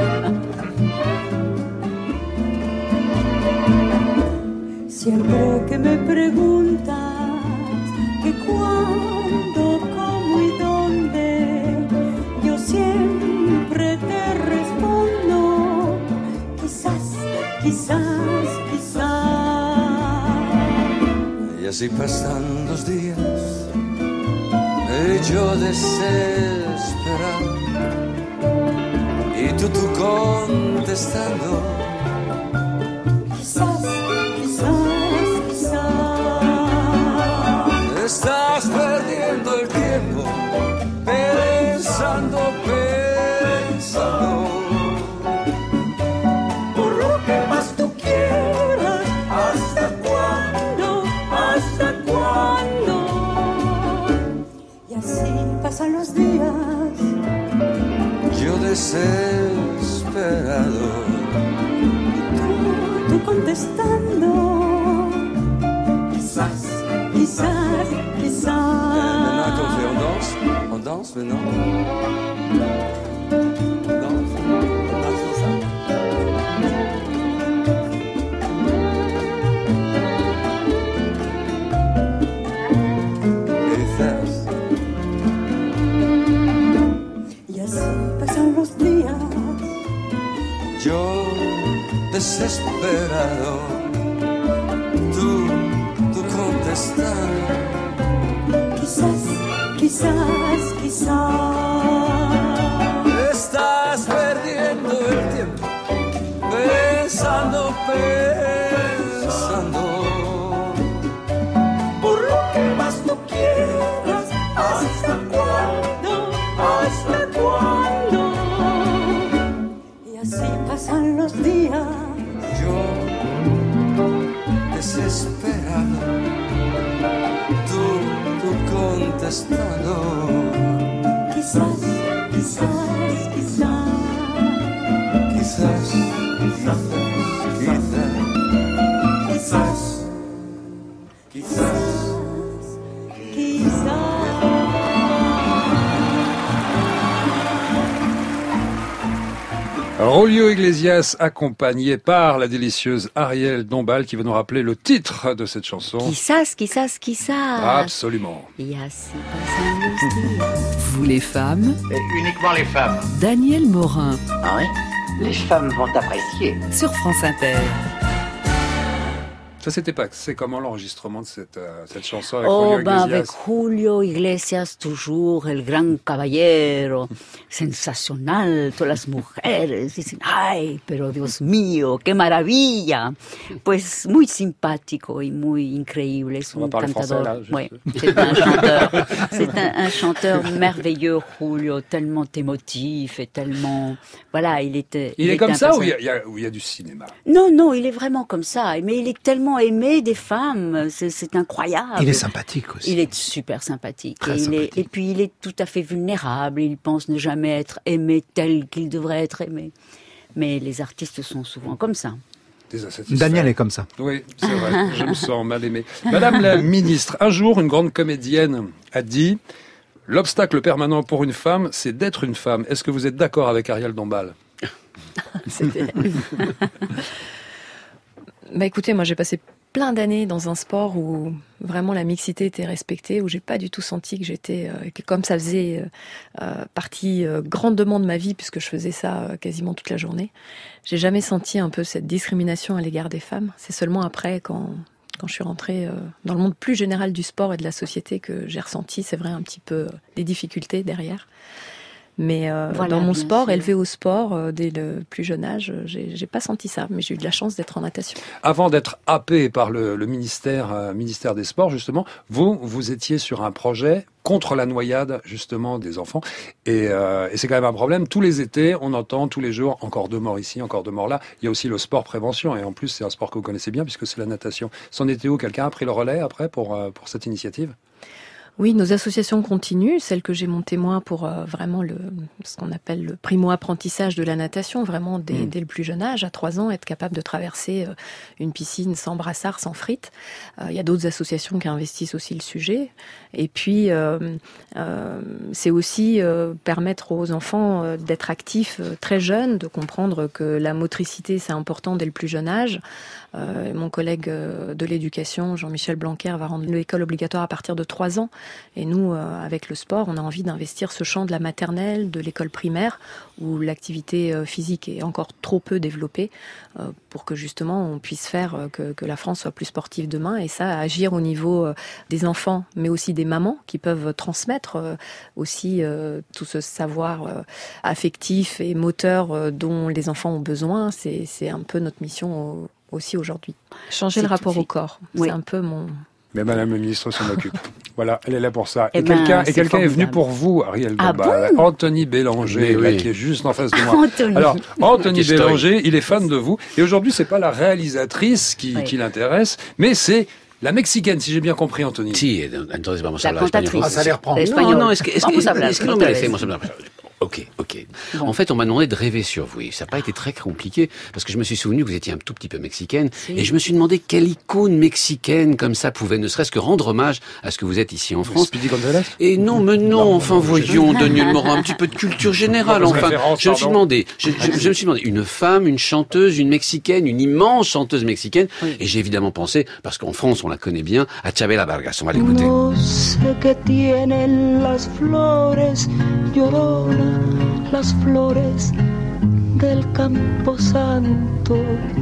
Siempre que me preguntas que cuándo, cómo y dónde, yo siempre te respondo, quizás, quizás, quizás. Y así pasan los días, y yo desesperado, y tú contestando, quizás, quizás, quizás. Estás perdiendo el tiempo, pensando, pensando. Por lo que más tú quieras, ¿hasta cuándo? ¿Hasta cuándo? Y así pasan los días, yo desesperado, tú contestando, quizás, quizás, quizás. On danse maintenant. Yo desesperado, tú contestando, quizás, quizás, quizás. Estás perdiendo el tiempo, pensando, pensando. Por lo que más tú quieras, ¿hasta cuándo? ¿Hasta cuándo? Así pasan los días, yo desesperado, tú contestando, quizás, quizás, quizás, quizás, quizás, quizás, quizás, quizás. Julio Iglesias, accompagné par la délicieuse Ariel Dombal, qui va nous rappeler le titre de cette chanson. Quizás, quizás, quizás. Absolument. Vous les femmes. Uniquement les femmes. Daniel Morin. Ah oui? Les femmes vont apprécier. Sur France Inter. Ça, c'était pas. C'est comment l'enregistrement de cette chanson avec Julio Iglesias? Avec Julio Iglesias, toujours el gran caballero, sensacional, todas las mujeres dicen, ay, pero Dios mío, qué maravilla. Pues muy simpático y muy increíble, es un cantador. Français, là, ouais, c'est un chanteur merveilleux, Julio, tellement émotif et tellement, voilà, il est comme ça ou il y a du cinéma? Non, il est vraiment comme ça, mais il est tellement aimé des femmes, c'est incroyable. Il est sympathique aussi. Il est super sympathique. Sympathique. Et puis il est tout à fait vulnérable, il pense ne jamais être aimé tel qu'il devrait être aimé. Mais les artistes sont souvent comme ça. Daniel est comme ça. Oui, c'est vrai, je me sens mal aimé. Madame la ministre, un jour, une grande comédienne a dit « L'obstacle permanent pour une femme, c'est d'être une femme ». Est-ce que vous êtes d'accord avec Ariel Dombal? Écoutez, moi j'ai passé plein d'années dans un sport où vraiment la mixité était respectée, où j'ai pas du tout senti que j'étais, que comme ça faisait partie grandement de ma vie, puisque je faisais ça quasiment toute la journée, j'ai jamais senti un peu cette discrimination à l'égard des femmes. C'est seulement après, quand je suis rentrée dans le monde plus général du sport et de la société, que j'ai ressenti, c'est vrai, un petit peu des difficultés derrière. Mais Voilà, dans mon bien sport, sûr. élevé au sport, dès le plus jeune âge, j'ai pas senti ça. Mais j'ai eu de la chance d'être en natation. Avant d'être happé par le ministère des Sports, justement, vous étiez sur un projet contre la noyade, justement, des enfants. Et c'est quand même un problème. Tous les étés, on entend tous les jours, encore 2 morts ici, encore 2 morts là. Il y a aussi le sport prévention. Et en plus, c'est un sport que vous connaissez bien, puisque c'est la natation. C'en était où? Quelqu'un a pris le relais après pour cette initiative? Oui, nos associations continuent, celle que j'ai montée moi pour vraiment ce qu'on appelle le primo-apprentissage de la natation, vraiment dès le plus jeune âge, à 3 ans, être capable de traverser une piscine sans brassard, sans frites. Il y a d'autres associations qui investissent aussi le sujet. Et puis, c'est aussi permettre aux enfants d'être actifs très jeunes, de comprendre que la motricité, c'est important dès le plus jeune âge. Mon collègue de l'éducation, Jean-Michel Blanquer, va rendre l'école obligatoire à partir de 3 ans. Et nous, avec le sport, on a envie d'investir ce champ de la maternelle, de l'école primaire, où l'activité physique est encore trop peu développée, pour que justement on puisse faire que la France soit plus sportive demain. Et ça, agir au niveau des enfants, mais aussi des mamans, qui peuvent transmettre aussi tout ce savoir affectif et moteur dont les enfants ont besoin. C'est un peu notre mission aussi aujourd'hui. Changer le rapport au corps, c'est un peu mon... Mais Madame le ministre s'en occupe. Voilà, elle est là pour ça. Et ben, quelqu'un est venu pour vous, Ariel Dombal. Bon Anthony Bélanger, là, qui est juste en face de moi. Anthony. Alors, Anthony Bélanger, il est fan de vous. Et aujourd'hui, c'est pas la réalisatrice qui l'intéresse, mais c'est la Mexicaine, si j'ai bien compris, Anthony. Si, entonces vamos a La hablar cantatrice. español. Ah, ça a l'air prendre. No, es que Vamos a hablar no otra merecemos vez. hablar. Ok. En fait, on m'a demandé de rêver sur vous. Et ça n'a pas été très compliqué, parce que je me suis souvenu que vous étiez un tout petit peu mexicaine. Et je me suis demandé quelle icône mexicaine comme ça pouvait ne serait-ce que rendre hommage à ce que vous êtes ici en France. Speedy Gonzalez. Et non, enfin voyons, Daniel Morin, un petit peu de culture générale. Enfin, je me suis demandé, je me suis demandé, une femme, une chanteuse, une mexicaine, une immense chanteuse mexicaine. Oui. Et j'ai évidemment pensé, parce qu'en France on la connaît bien, à Chabela Vargas. On va l'écouter. No sé qué tienen las flores, llorona, las flores del Camposanto.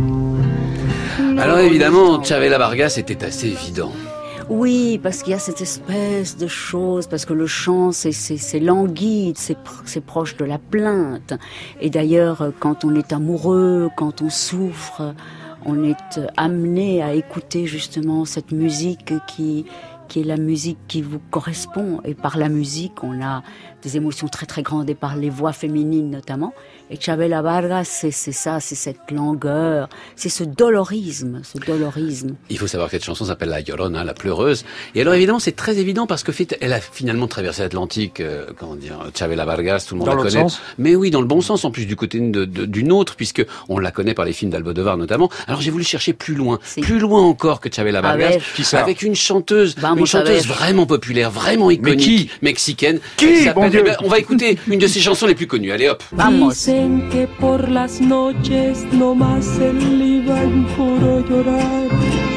Alors évidemment, Chabela Vargas était assez évident. Oui, parce qu'il y a cette espèce de chose, parce que le chant, c'est languide, c'est proche de la plainte. Et d'ailleurs, quand on est amoureux, quand on souffre, on est amené à écouter justement cette musique qui est la musique qui vous correspond. Et par la musique, on a des émotions très très grandes, et par les voix féminines notamment. Et Chabela Vargas, c'est ça, c'est cette langueur, c'est ce dolorisme. Il faut savoir que cette chanson s'appelle La Llorona, la pleureuse. Et alors évidemment, c'est très évident parce que elle a finalement traversé l'Atlantique, Chabela Vargas, tout le monde la connaît. Sens. Mais oui, dans le bon sens, en plus du côté d'une autre, puisque on la connaît par les films d'Almodovar notamment. Alors j'ai voulu chercher plus loin encore que Chabela Vargas, avec une chanteuse vraiment populaire, vraiment iconique, mexicaine. On va écouter une de ses chansons les plus connues. Allez hop. Dicen que por las noches nomás él iba en puro llorar.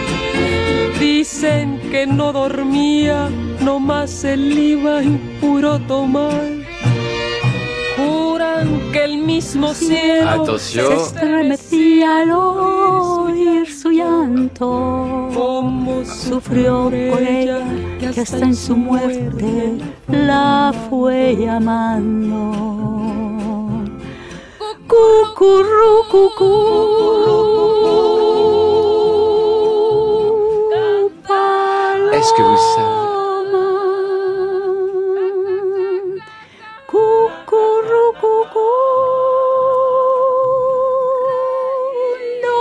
Dicen que no dormía, nomás él iba en puro tomar. Juran que el mismo cielo Attention. Se estremecía al oír su llanto. como Sufrió por ella, que hasta en su muerte la fue llamando. Cucurrucucú. Est-ce que vous savez? Cucurrucucú. No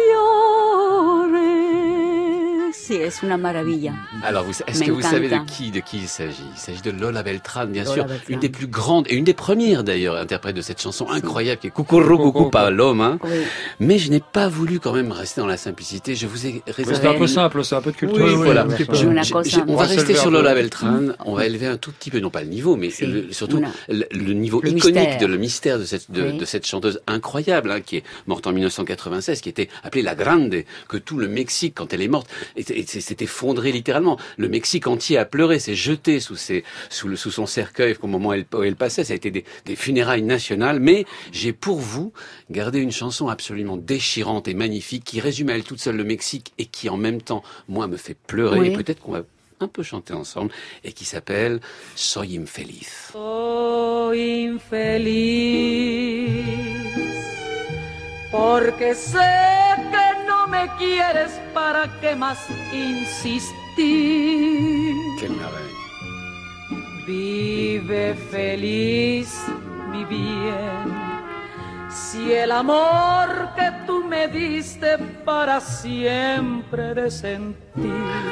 llores. Sí, es una maravilla. Alors, est-ce que vous savez de qui il s'agit? Il s'agit de Lola Beltrán, bien sûr, une des plus grandes et une des premières d'ailleurs interprètes de cette chanson incroyable qui est Cucurrucucú Paloma. Oui. Mais je n'ai pas voulu quand même rester dans la simplicité. Je vous ai réservé. C'est un peu simple, c'est un peu de culture. Oui, voilà. On va c'est rester le sur verbe. Lola Beltrán. On va élever un tout petit peu, non pas le niveau, mais surtout le niveau iconique le mystère de cette chanteuse incroyable, hein, qui est morte en 1996, qui était appelée La Grande, que tout le Mexique, quand elle est morte, s'est effondré littéralement. Le Mexique entier a pleuré, s'est jeté sous son cercueil au moment où elle passait. Ça a été des funérailles nationales. Mais j'ai pour vous gardé une chanson absolument déchirante et magnifique qui résume à elle toute seule le Mexique et qui en même temps, moi, me fait pleurer. Oui. Et peut-être qu'on va un peu chanter ensemble et qui s'appelle Soy infeliz. Soy infeliz porque sé que no me quieres, para qué más insistir. Quelle merveille. Vive feliz, mi bien, si el amor que tú me diste para siempre de sentir.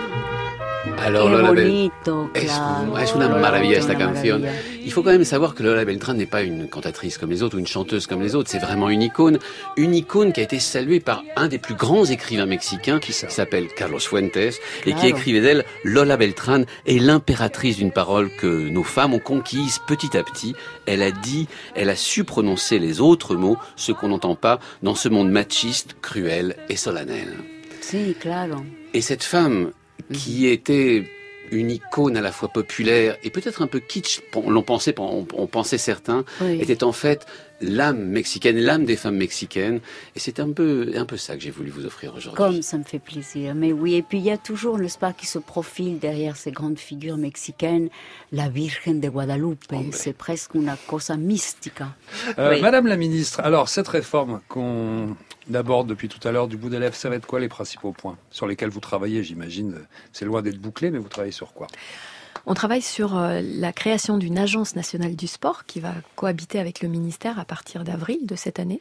Alors, Lola Beltrán, es una maravilla esta canción. Il faut quand même savoir que Lola Beltrán n'est pas une cantatrice comme les autres ou une chanteuse comme les autres. C'est vraiment une icône qui a été saluée par un des plus grands écrivains mexicains qui s'appelle Carlos Fuentes et qui écrivait d'elle Lola Beltrán est l'impératrice d'une parole que nos femmes ont conquise petit à petit. Elle a su prononcer les autres mots, ceux qu'on n'entend pas dans ce monde machiste, cruel et solennel. Si, claro. Et cette femme qui était une icône à la fois populaire et peut-être un peu kitsch, on pensait certains, était en fait l'âme mexicaine, l'âme des femmes mexicaines. Et c'est un peu ça que j'ai voulu vous offrir aujourd'hui. Comme ça me fait plaisir. Mais oui, et puis il y a toujours, n'est-ce pas, qui se profile derrière ces grandes figures mexicaines, la Virgen de Guadalupe. C'est presque une cosa mystica. Madame la ministre, alors cette réforme qu'on aborde depuis tout à l'heure du bout des lèvres, ça va être quoi les principaux points sur lesquels vous travaillez, j'imagine? C'est loin d'être bouclé, mais vous travaillez sur quoi? On travaille sur la création d'une agence nationale du sport qui va cohabiter avec le ministère à partir d'avril de cette année.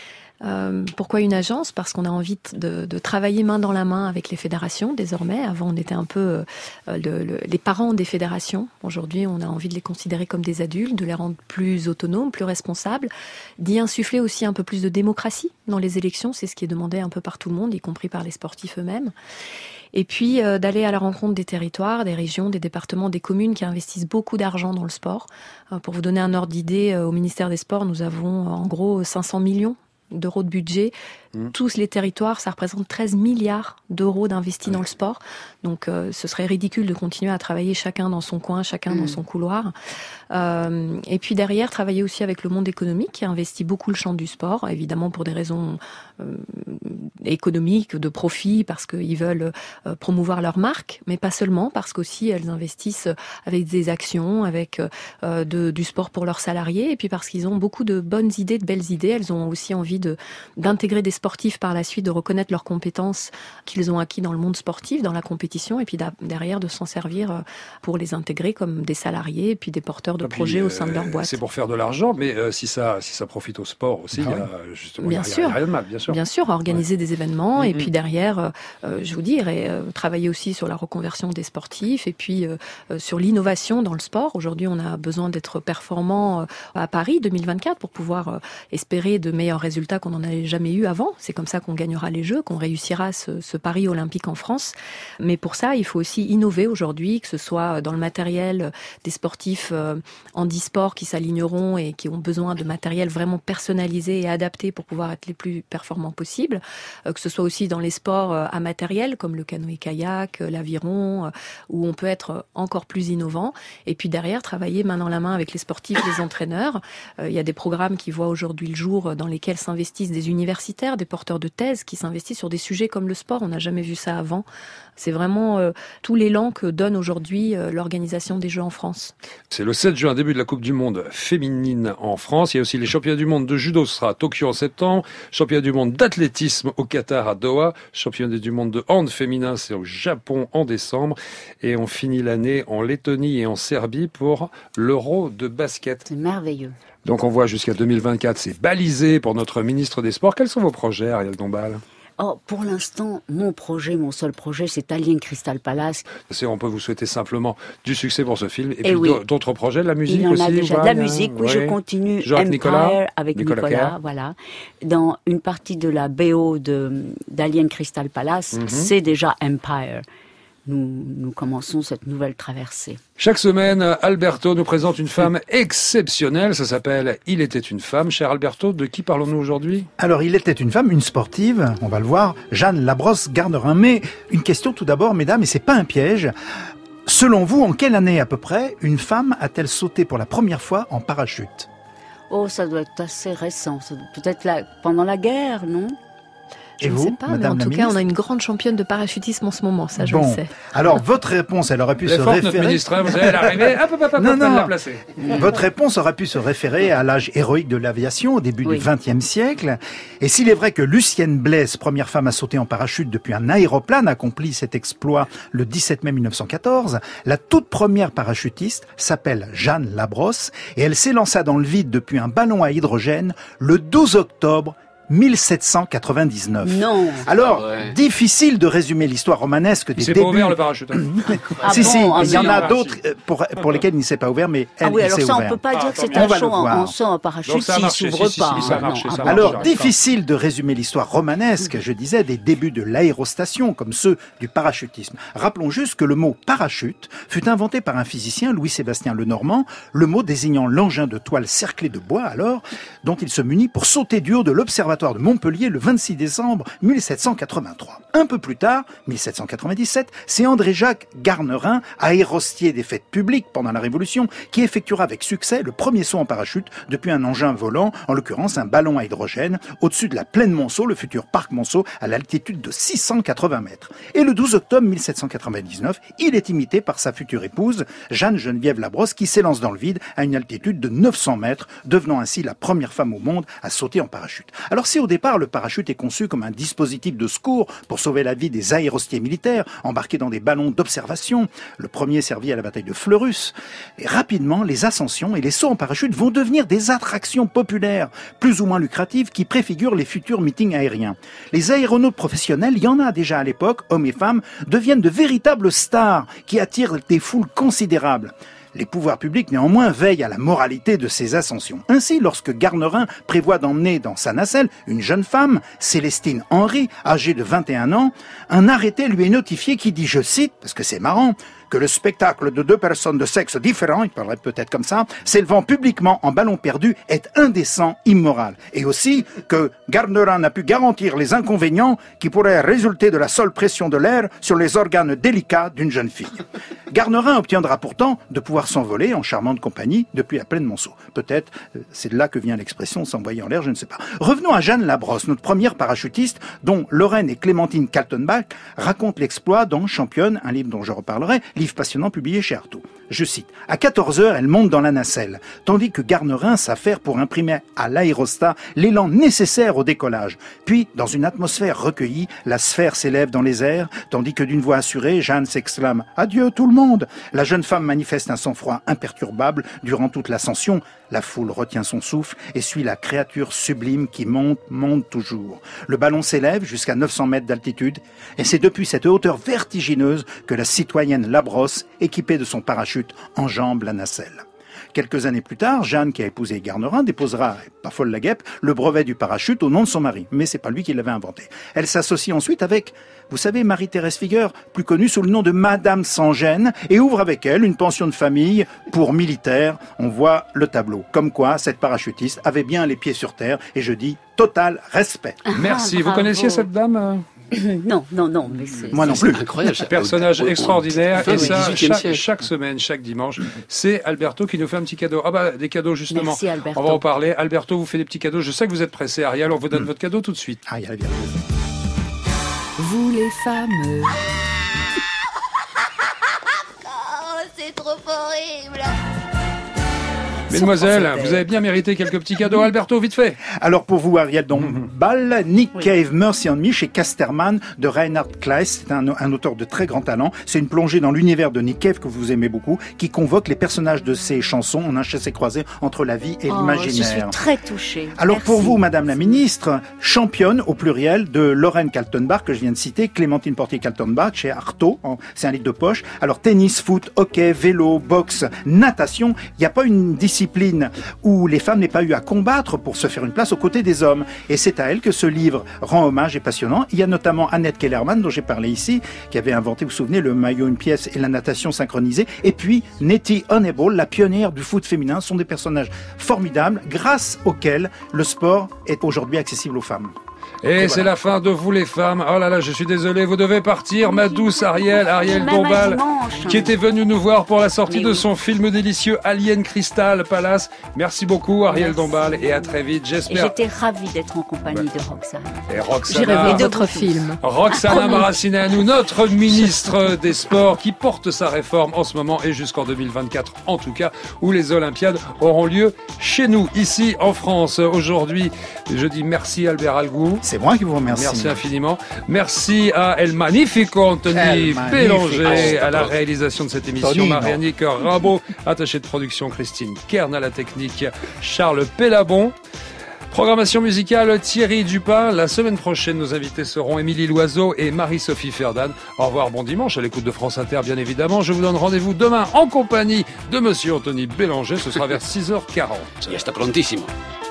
Pourquoi une agence ? Parce qu'on a envie de travailler main dans la main avec les fédérations désormais. Avant, on était un peu les parents des fédérations. Aujourd'hui, on a envie de les considérer comme des adultes, de les rendre plus autonomes, plus responsables, d'y insuffler aussi un peu plus de démocratie dans les élections. C'est ce qui est demandé un peu par tout le monde, y compris par les sportifs eux-mêmes. Et puis d'aller à la rencontre des territoires, des régions, des départements, des communes qui investissent beaucoup d'argent dans le sport. Pour vous donner un ordre d'idée, au ministère des Sports, nous avons en gros 500 millions d'euros de budget. Tous les territoires, ça représente 13 milliards d'euros d'investis dans le sport. Donc ce serait ridicule de continuer à travailler chacun dans son coin, chacun dans son couloir. Et puis derrière, travailler aussi avec le monde économique qui investit beaucoup le champ du sport, évidemment pour des raisons économiques, de profit, parce qu'ils veulent promouvoir leur marque, mais pas seulement, parce qu'aussi elles investissent avec des actions, avec du sport pour leurs salariés, et puis parce qu'ils ont beaucoup de bonnes idées, de belles idées. Elles ont aussi envie d'intégrer des sportifs par la suite, de reconnaître leurs compétences qu'ils ont acquis dans le monde sportif, dans la compétition, et puis derrière de s'en servir pour les intégrer comme des salariés et puis des porteurs de projets au sein de leur boîte. C'est pour faire de l'argent, mais si ça profite au sport aussi, il y a justement rien de mal, bien sûr. Bien sûr, organiser des événements et puis derrière, je vous dirais, travailler aussi sur la reconversion des sportifs et puis sur l'innovation dans le sport. Aujourd'hui, on a besoin d'être performant à Paris 2024 pour pouvoir espérer de meilleurs résultats qu'on n'en avait jamais eu avant. C'est comme ça qu'on gagnera les Jeux, qu'on réussira ce pari olympique en France. Mais pour ça, il faut aussi innover aujourd'hui, que ce soit dans le matériel des sportifs handisport qui s'aligneront et qui ont besoin de matériel vraiment personnalisé et adapté pour pouvoir être les plus performants possibles, que ce soit aussi dans les sports à matériel comme le canoë-kayak, l'aviron, où on peut être encore plus innovant. Et puis derrière, travailler main dans la main avec les sportifs, les entraîneurs. Il y a des programmes qui voient aujourd'hui le jour dans lesquels s'investissent des universitaires, des porteurs de thèse qui s'investissent sur des sujets comme le sport. On n'a jamais vu ça avant. C'est vraiment tout l'élan que donne aujourd'hui l'organisation des Jeux en France. C'est le 7 juin, début de la Coupe du Monde féminine en France. Il y a aussi les championnats du monde de judo, ce sera à Tokyo en septembre. Championnat du monde d'athlétisme au Qatar à Doha. Championnat du monde de hand féminin, c'est au Japon en décembre. Et on finit l'année en Lettonie et en Serbie pour l'Euro de basket. C'est merveilleux. Donc on voit jusqu'à 2024, c'est balisé pour notre ministre des Sports. Quels sont vos projets, Ariel Dombal ? Pour l'instant, mon seul projet, c'est Alien Crystal Palace. On peut vous souhaiter simplement du succès pour ce film. Et puis d'autres projets, de la musique aussi. Il y en a déjà de la musique, je continue Empire avec Nicolas, voilà. Dans une partie de la BO d'Alien Crystal Palace, c'est déjà Empire. Nous commençons cette nouvelle traversée. Chaque semaine, Alberto nous présente une femme exceptionnelle. Ça s'appelle « Il était une femme ». Cher Alberto, de qui parlons-nous aujourd'hui ? Alors, il était une femme, une sportive, on va le voir, Jeanne Labrosse-Garnerin. Mais une question tout d'abord, mesdames, et c'est pas un piège. Selon vous, en quelle année à peu près, une femme a-t-elle sauté pour la première fois en parachute ? Ça doit être assez récent. Peut-être pendant la guerre, non ? Je ne sais pas, mais en tout cas, on a une grande championne de parachutisme en ce moment, ça je le sais. Alors, votre réponse, elle aurait pu se référer... notre ministre, vous allez l'arriver, la placer. Votre réponse aurait pu se référer à l'âge héroïque de l'aviation, au début du XXe siècle. Et s'il est vrai que Lucienne Blaise, première femme à sauter en parachute depuis un aéroplane, accomplit cet exploit le 17 mai 1914, la toute première parachutiste s'appelle Jeanne Labrosse et elle s'élança dans le vide depuis un ballon à hydrogène le 12 octobre 1799. Non. Alors, difficile de résumer l'histoire romanesque des débuts. Il s'est pas ouvert le parachute. Si, il y en a d'autres pour lesquels il ne s'est pas ouvert, mais elle, il s'est ouvert. Alors ça, on peut pas dire que c'est un saut en parachute s'il s'ouvre pas. Alors, difficile de résumer l'histoire romanesque, je disais, des débuts de l'aérostation, comme ceux du parachutisme. Rappelons juste que le mot parachute fut inventé par un physicien, Louis-Sébastien Lenormand, le mot désignant l'engin de toile cerclé de bois, alors, dont il se munit pour sauter du haut de l'observatoire de Montpellier le 26 décembre 1783. Un peu plus tard, 1797, c'est André-Jacques Garnerin, aérostier des fêtes publiques pendant la Révolution, qui effectuera avec succès le premier saut en parachute depuis un engin volant, en l'occurrence un ballon à hydrogène, au-dessus de la plaine Monceau, le futur parc Monceau, à l'altitude de 680 mètres. Et le 12 octobre 1799, il est imité par sa future épouse, Jeanne Geneviève Labrosse, qui s'élance dans le vide à une altitude de 900 mètres, devenant ainsi la première femme au monde à sauter en parachute. Alors si au départ le parachute est conçu comme un dispositif de secours pour sauver la vie des aérostiers militaires embarqués dans des ballons d'observation, le premier servi à la bataille de Fleurus, et rapidement les ascensions et les sauts en parachute vont devenir des attractions populaires, plus ou moins lucratives, qui préfigurent les futurs meetings aériens. Les aéronautes professionnels, il y en a déjà à l'époque, hommes et femmes, deviennent de véritables stars qui attirent des foules considérables. Les pouvoirs publics, néanmoins, veillent à la moralité de ces ascensions. Ainsi, lorsque Garnerin prévoit d'emmener dans sa nacelle une jeune femme, Célestine Henry, âgée de 21 ans, un arrêté lui est notifié qui dit, je cite, parce que c'est marrant, que le spectacle de deux personnes de sexe différents, il parlerait peut-être comme ça, s'élevant publiquement en ballon perdu est indécent, immoral. Et aussi que Garnerin n'a pu garantir les inconvénients qui pourraient résulter de la seule pression de l'air sur les organes délicats d'une jeune fille. Garnerin obtiendra pourtant de pouvoir s'envoler en charmante compagnie depuis la plaine Monceau. Peut-être, c'est de là que vient l'expression s'envoyer en l'air, je ne sais pas. Revenons à Jeanne Labrosse, notre première parachutiste, dont Lorraine et Clémentine Kaltenbach racontent l'exploit dans Championne, un livre dont je reparlerai, livre passionnant publié chez Artaud. Je cite, « À 14h, elle monte dans la nacelle, tandis que Garnerin s'affaire pour imprimer à l'aérostat l'élan nécessaire au décollage. Puis, dans une atmosphère recueillie, la sphère s'élève dans les airs, tandis que d'une voix assurée, Jeanne s'exclame « Adieu tout le monde !» La jeune femme manifeste un sang-froid imperturbable durant toute l'ascension. La foule retient son souffle et suit la créature sublime qui monte toujours. Le ballon s'élève jusqu'à 900 mètres d'altitude et c'est depuis cette hauteur vertigineuse que la citoyenne Labrosse, équipée de son parachute, enjambe la nacelle. Quelques années plus tard, Jeanne, qui a épousé Garnerin, déposera, pas folle la guêpe, le brevet du parachute au nom de son mari. Mais c'est pas lui qui l'avait inventé. Elle s'associe ensuite avec, vous savez, Marie-Thérèse Figueur, plus connue sous le nom de Madame Sans-Gêne, et ouvre avec elle une pension de famille pour militaires. On voit le tableau. Comme quoi, cette parachutiste avait bien les pieds sur terre, et je dis total respect. Merci. Vous connaissiez cette dame ? Non, mais c'est... Moi non plus. Incroyable. Personnage extraordinaire. Et ça, siècle. chaque semaine, chaque dimanche, c'est Alberto qui nous fait un petit cadeau. Ah bah, des cadeaux justement. Merci, Alberto. On va en parler. Alberto vous fait des petits cadeaux. Je sais que vous êtes pressé, Ariel. On vous donne votre cadeau tout de suite. Ariel, bien. Vous les femmes. Oh, c'est trop horrible. Mesdemoiselles, vous avez bien mérité quelques petits cadeaux. Alberto, vite fait. Alors pour vous, Ariel, donc, Ball, Nick Cave, Mercy on Me chez Casterman de Reinhard Kleist. C'est un auteur de très grand talent. C'est une plongée dans l'univers de Nick Cave que vous aimez beaucoup, qui convoque les personnages de ses chansons en un chassé-croisé entre la vie et l'imaginaire. Je suis très touchée. Alors Merci. pour vous, Madame la Ministre, championne au pluriel de Lorraine Kaltenbach, que je viens de citer, Clémentine Portier-Kaltenbach chez Artaud. C'est un livre de poche. Alors tennis, foot, hockey, vélo, boxe, natation. Il n'y a pas une discipline où les femmes n'aient pas eu à combattre pour se faire une place aux côtés des hommes. Et c'est à elle que ce livre rend hommage et passionnant. Il y a notamment Annette Kellerman, dont j'ai parlé ici, qui avait inventé, vous vous souvenez, le maillot une pièce et la natation synchronisée. Et puis Nettie Honeyball, la pionnière du foot féminin, sont des personnages formidables grâce auxquels le sport est aujourd'hui accessible aux femmes. Et c'est la fin de Vous les femmes. Oh là là, je suis désolé, vous devez partir, ma douce Ariel Dombal, qui était venue nous voir pour la sortie de son film délicieux Alien Crystal Palace. Merci beaucoup Ariel Dombal et à très vite, j'espère. Et j'étais ravie d'être en compagnie de Roxane. Et Roxana, j'irai voir votre film. Roxana Maracineanu, notre ministre des Sports, qui porte sa réforme en ce moment et jusqu'en 2024 en tout cas, où les Olympiades auront lieu chez nous, ici en France. Aujourd'hui, je dis merci Albert Algou. C'est moi qui vous remercie. Merci infiniment. Merci à El Magnifico Anthony Bélanger à la réalisation de cette émission. Marianne Rabot, attachée de production Christine Kern à la technique, Charles Pellabon. Programmation musicale Thierry Dupin. La semaine prochaine, nos invités seront Émilie Loiseau et Marie-Sophie Ferdan. Au revoir, bon dimanche à l'écoute de France Inter, bien évidemment. Je vous donne rendez-vous demain en compagnie de Monsieur Anthony Bélanger. Ce sera vers 6h40. Y hasta prontissimo.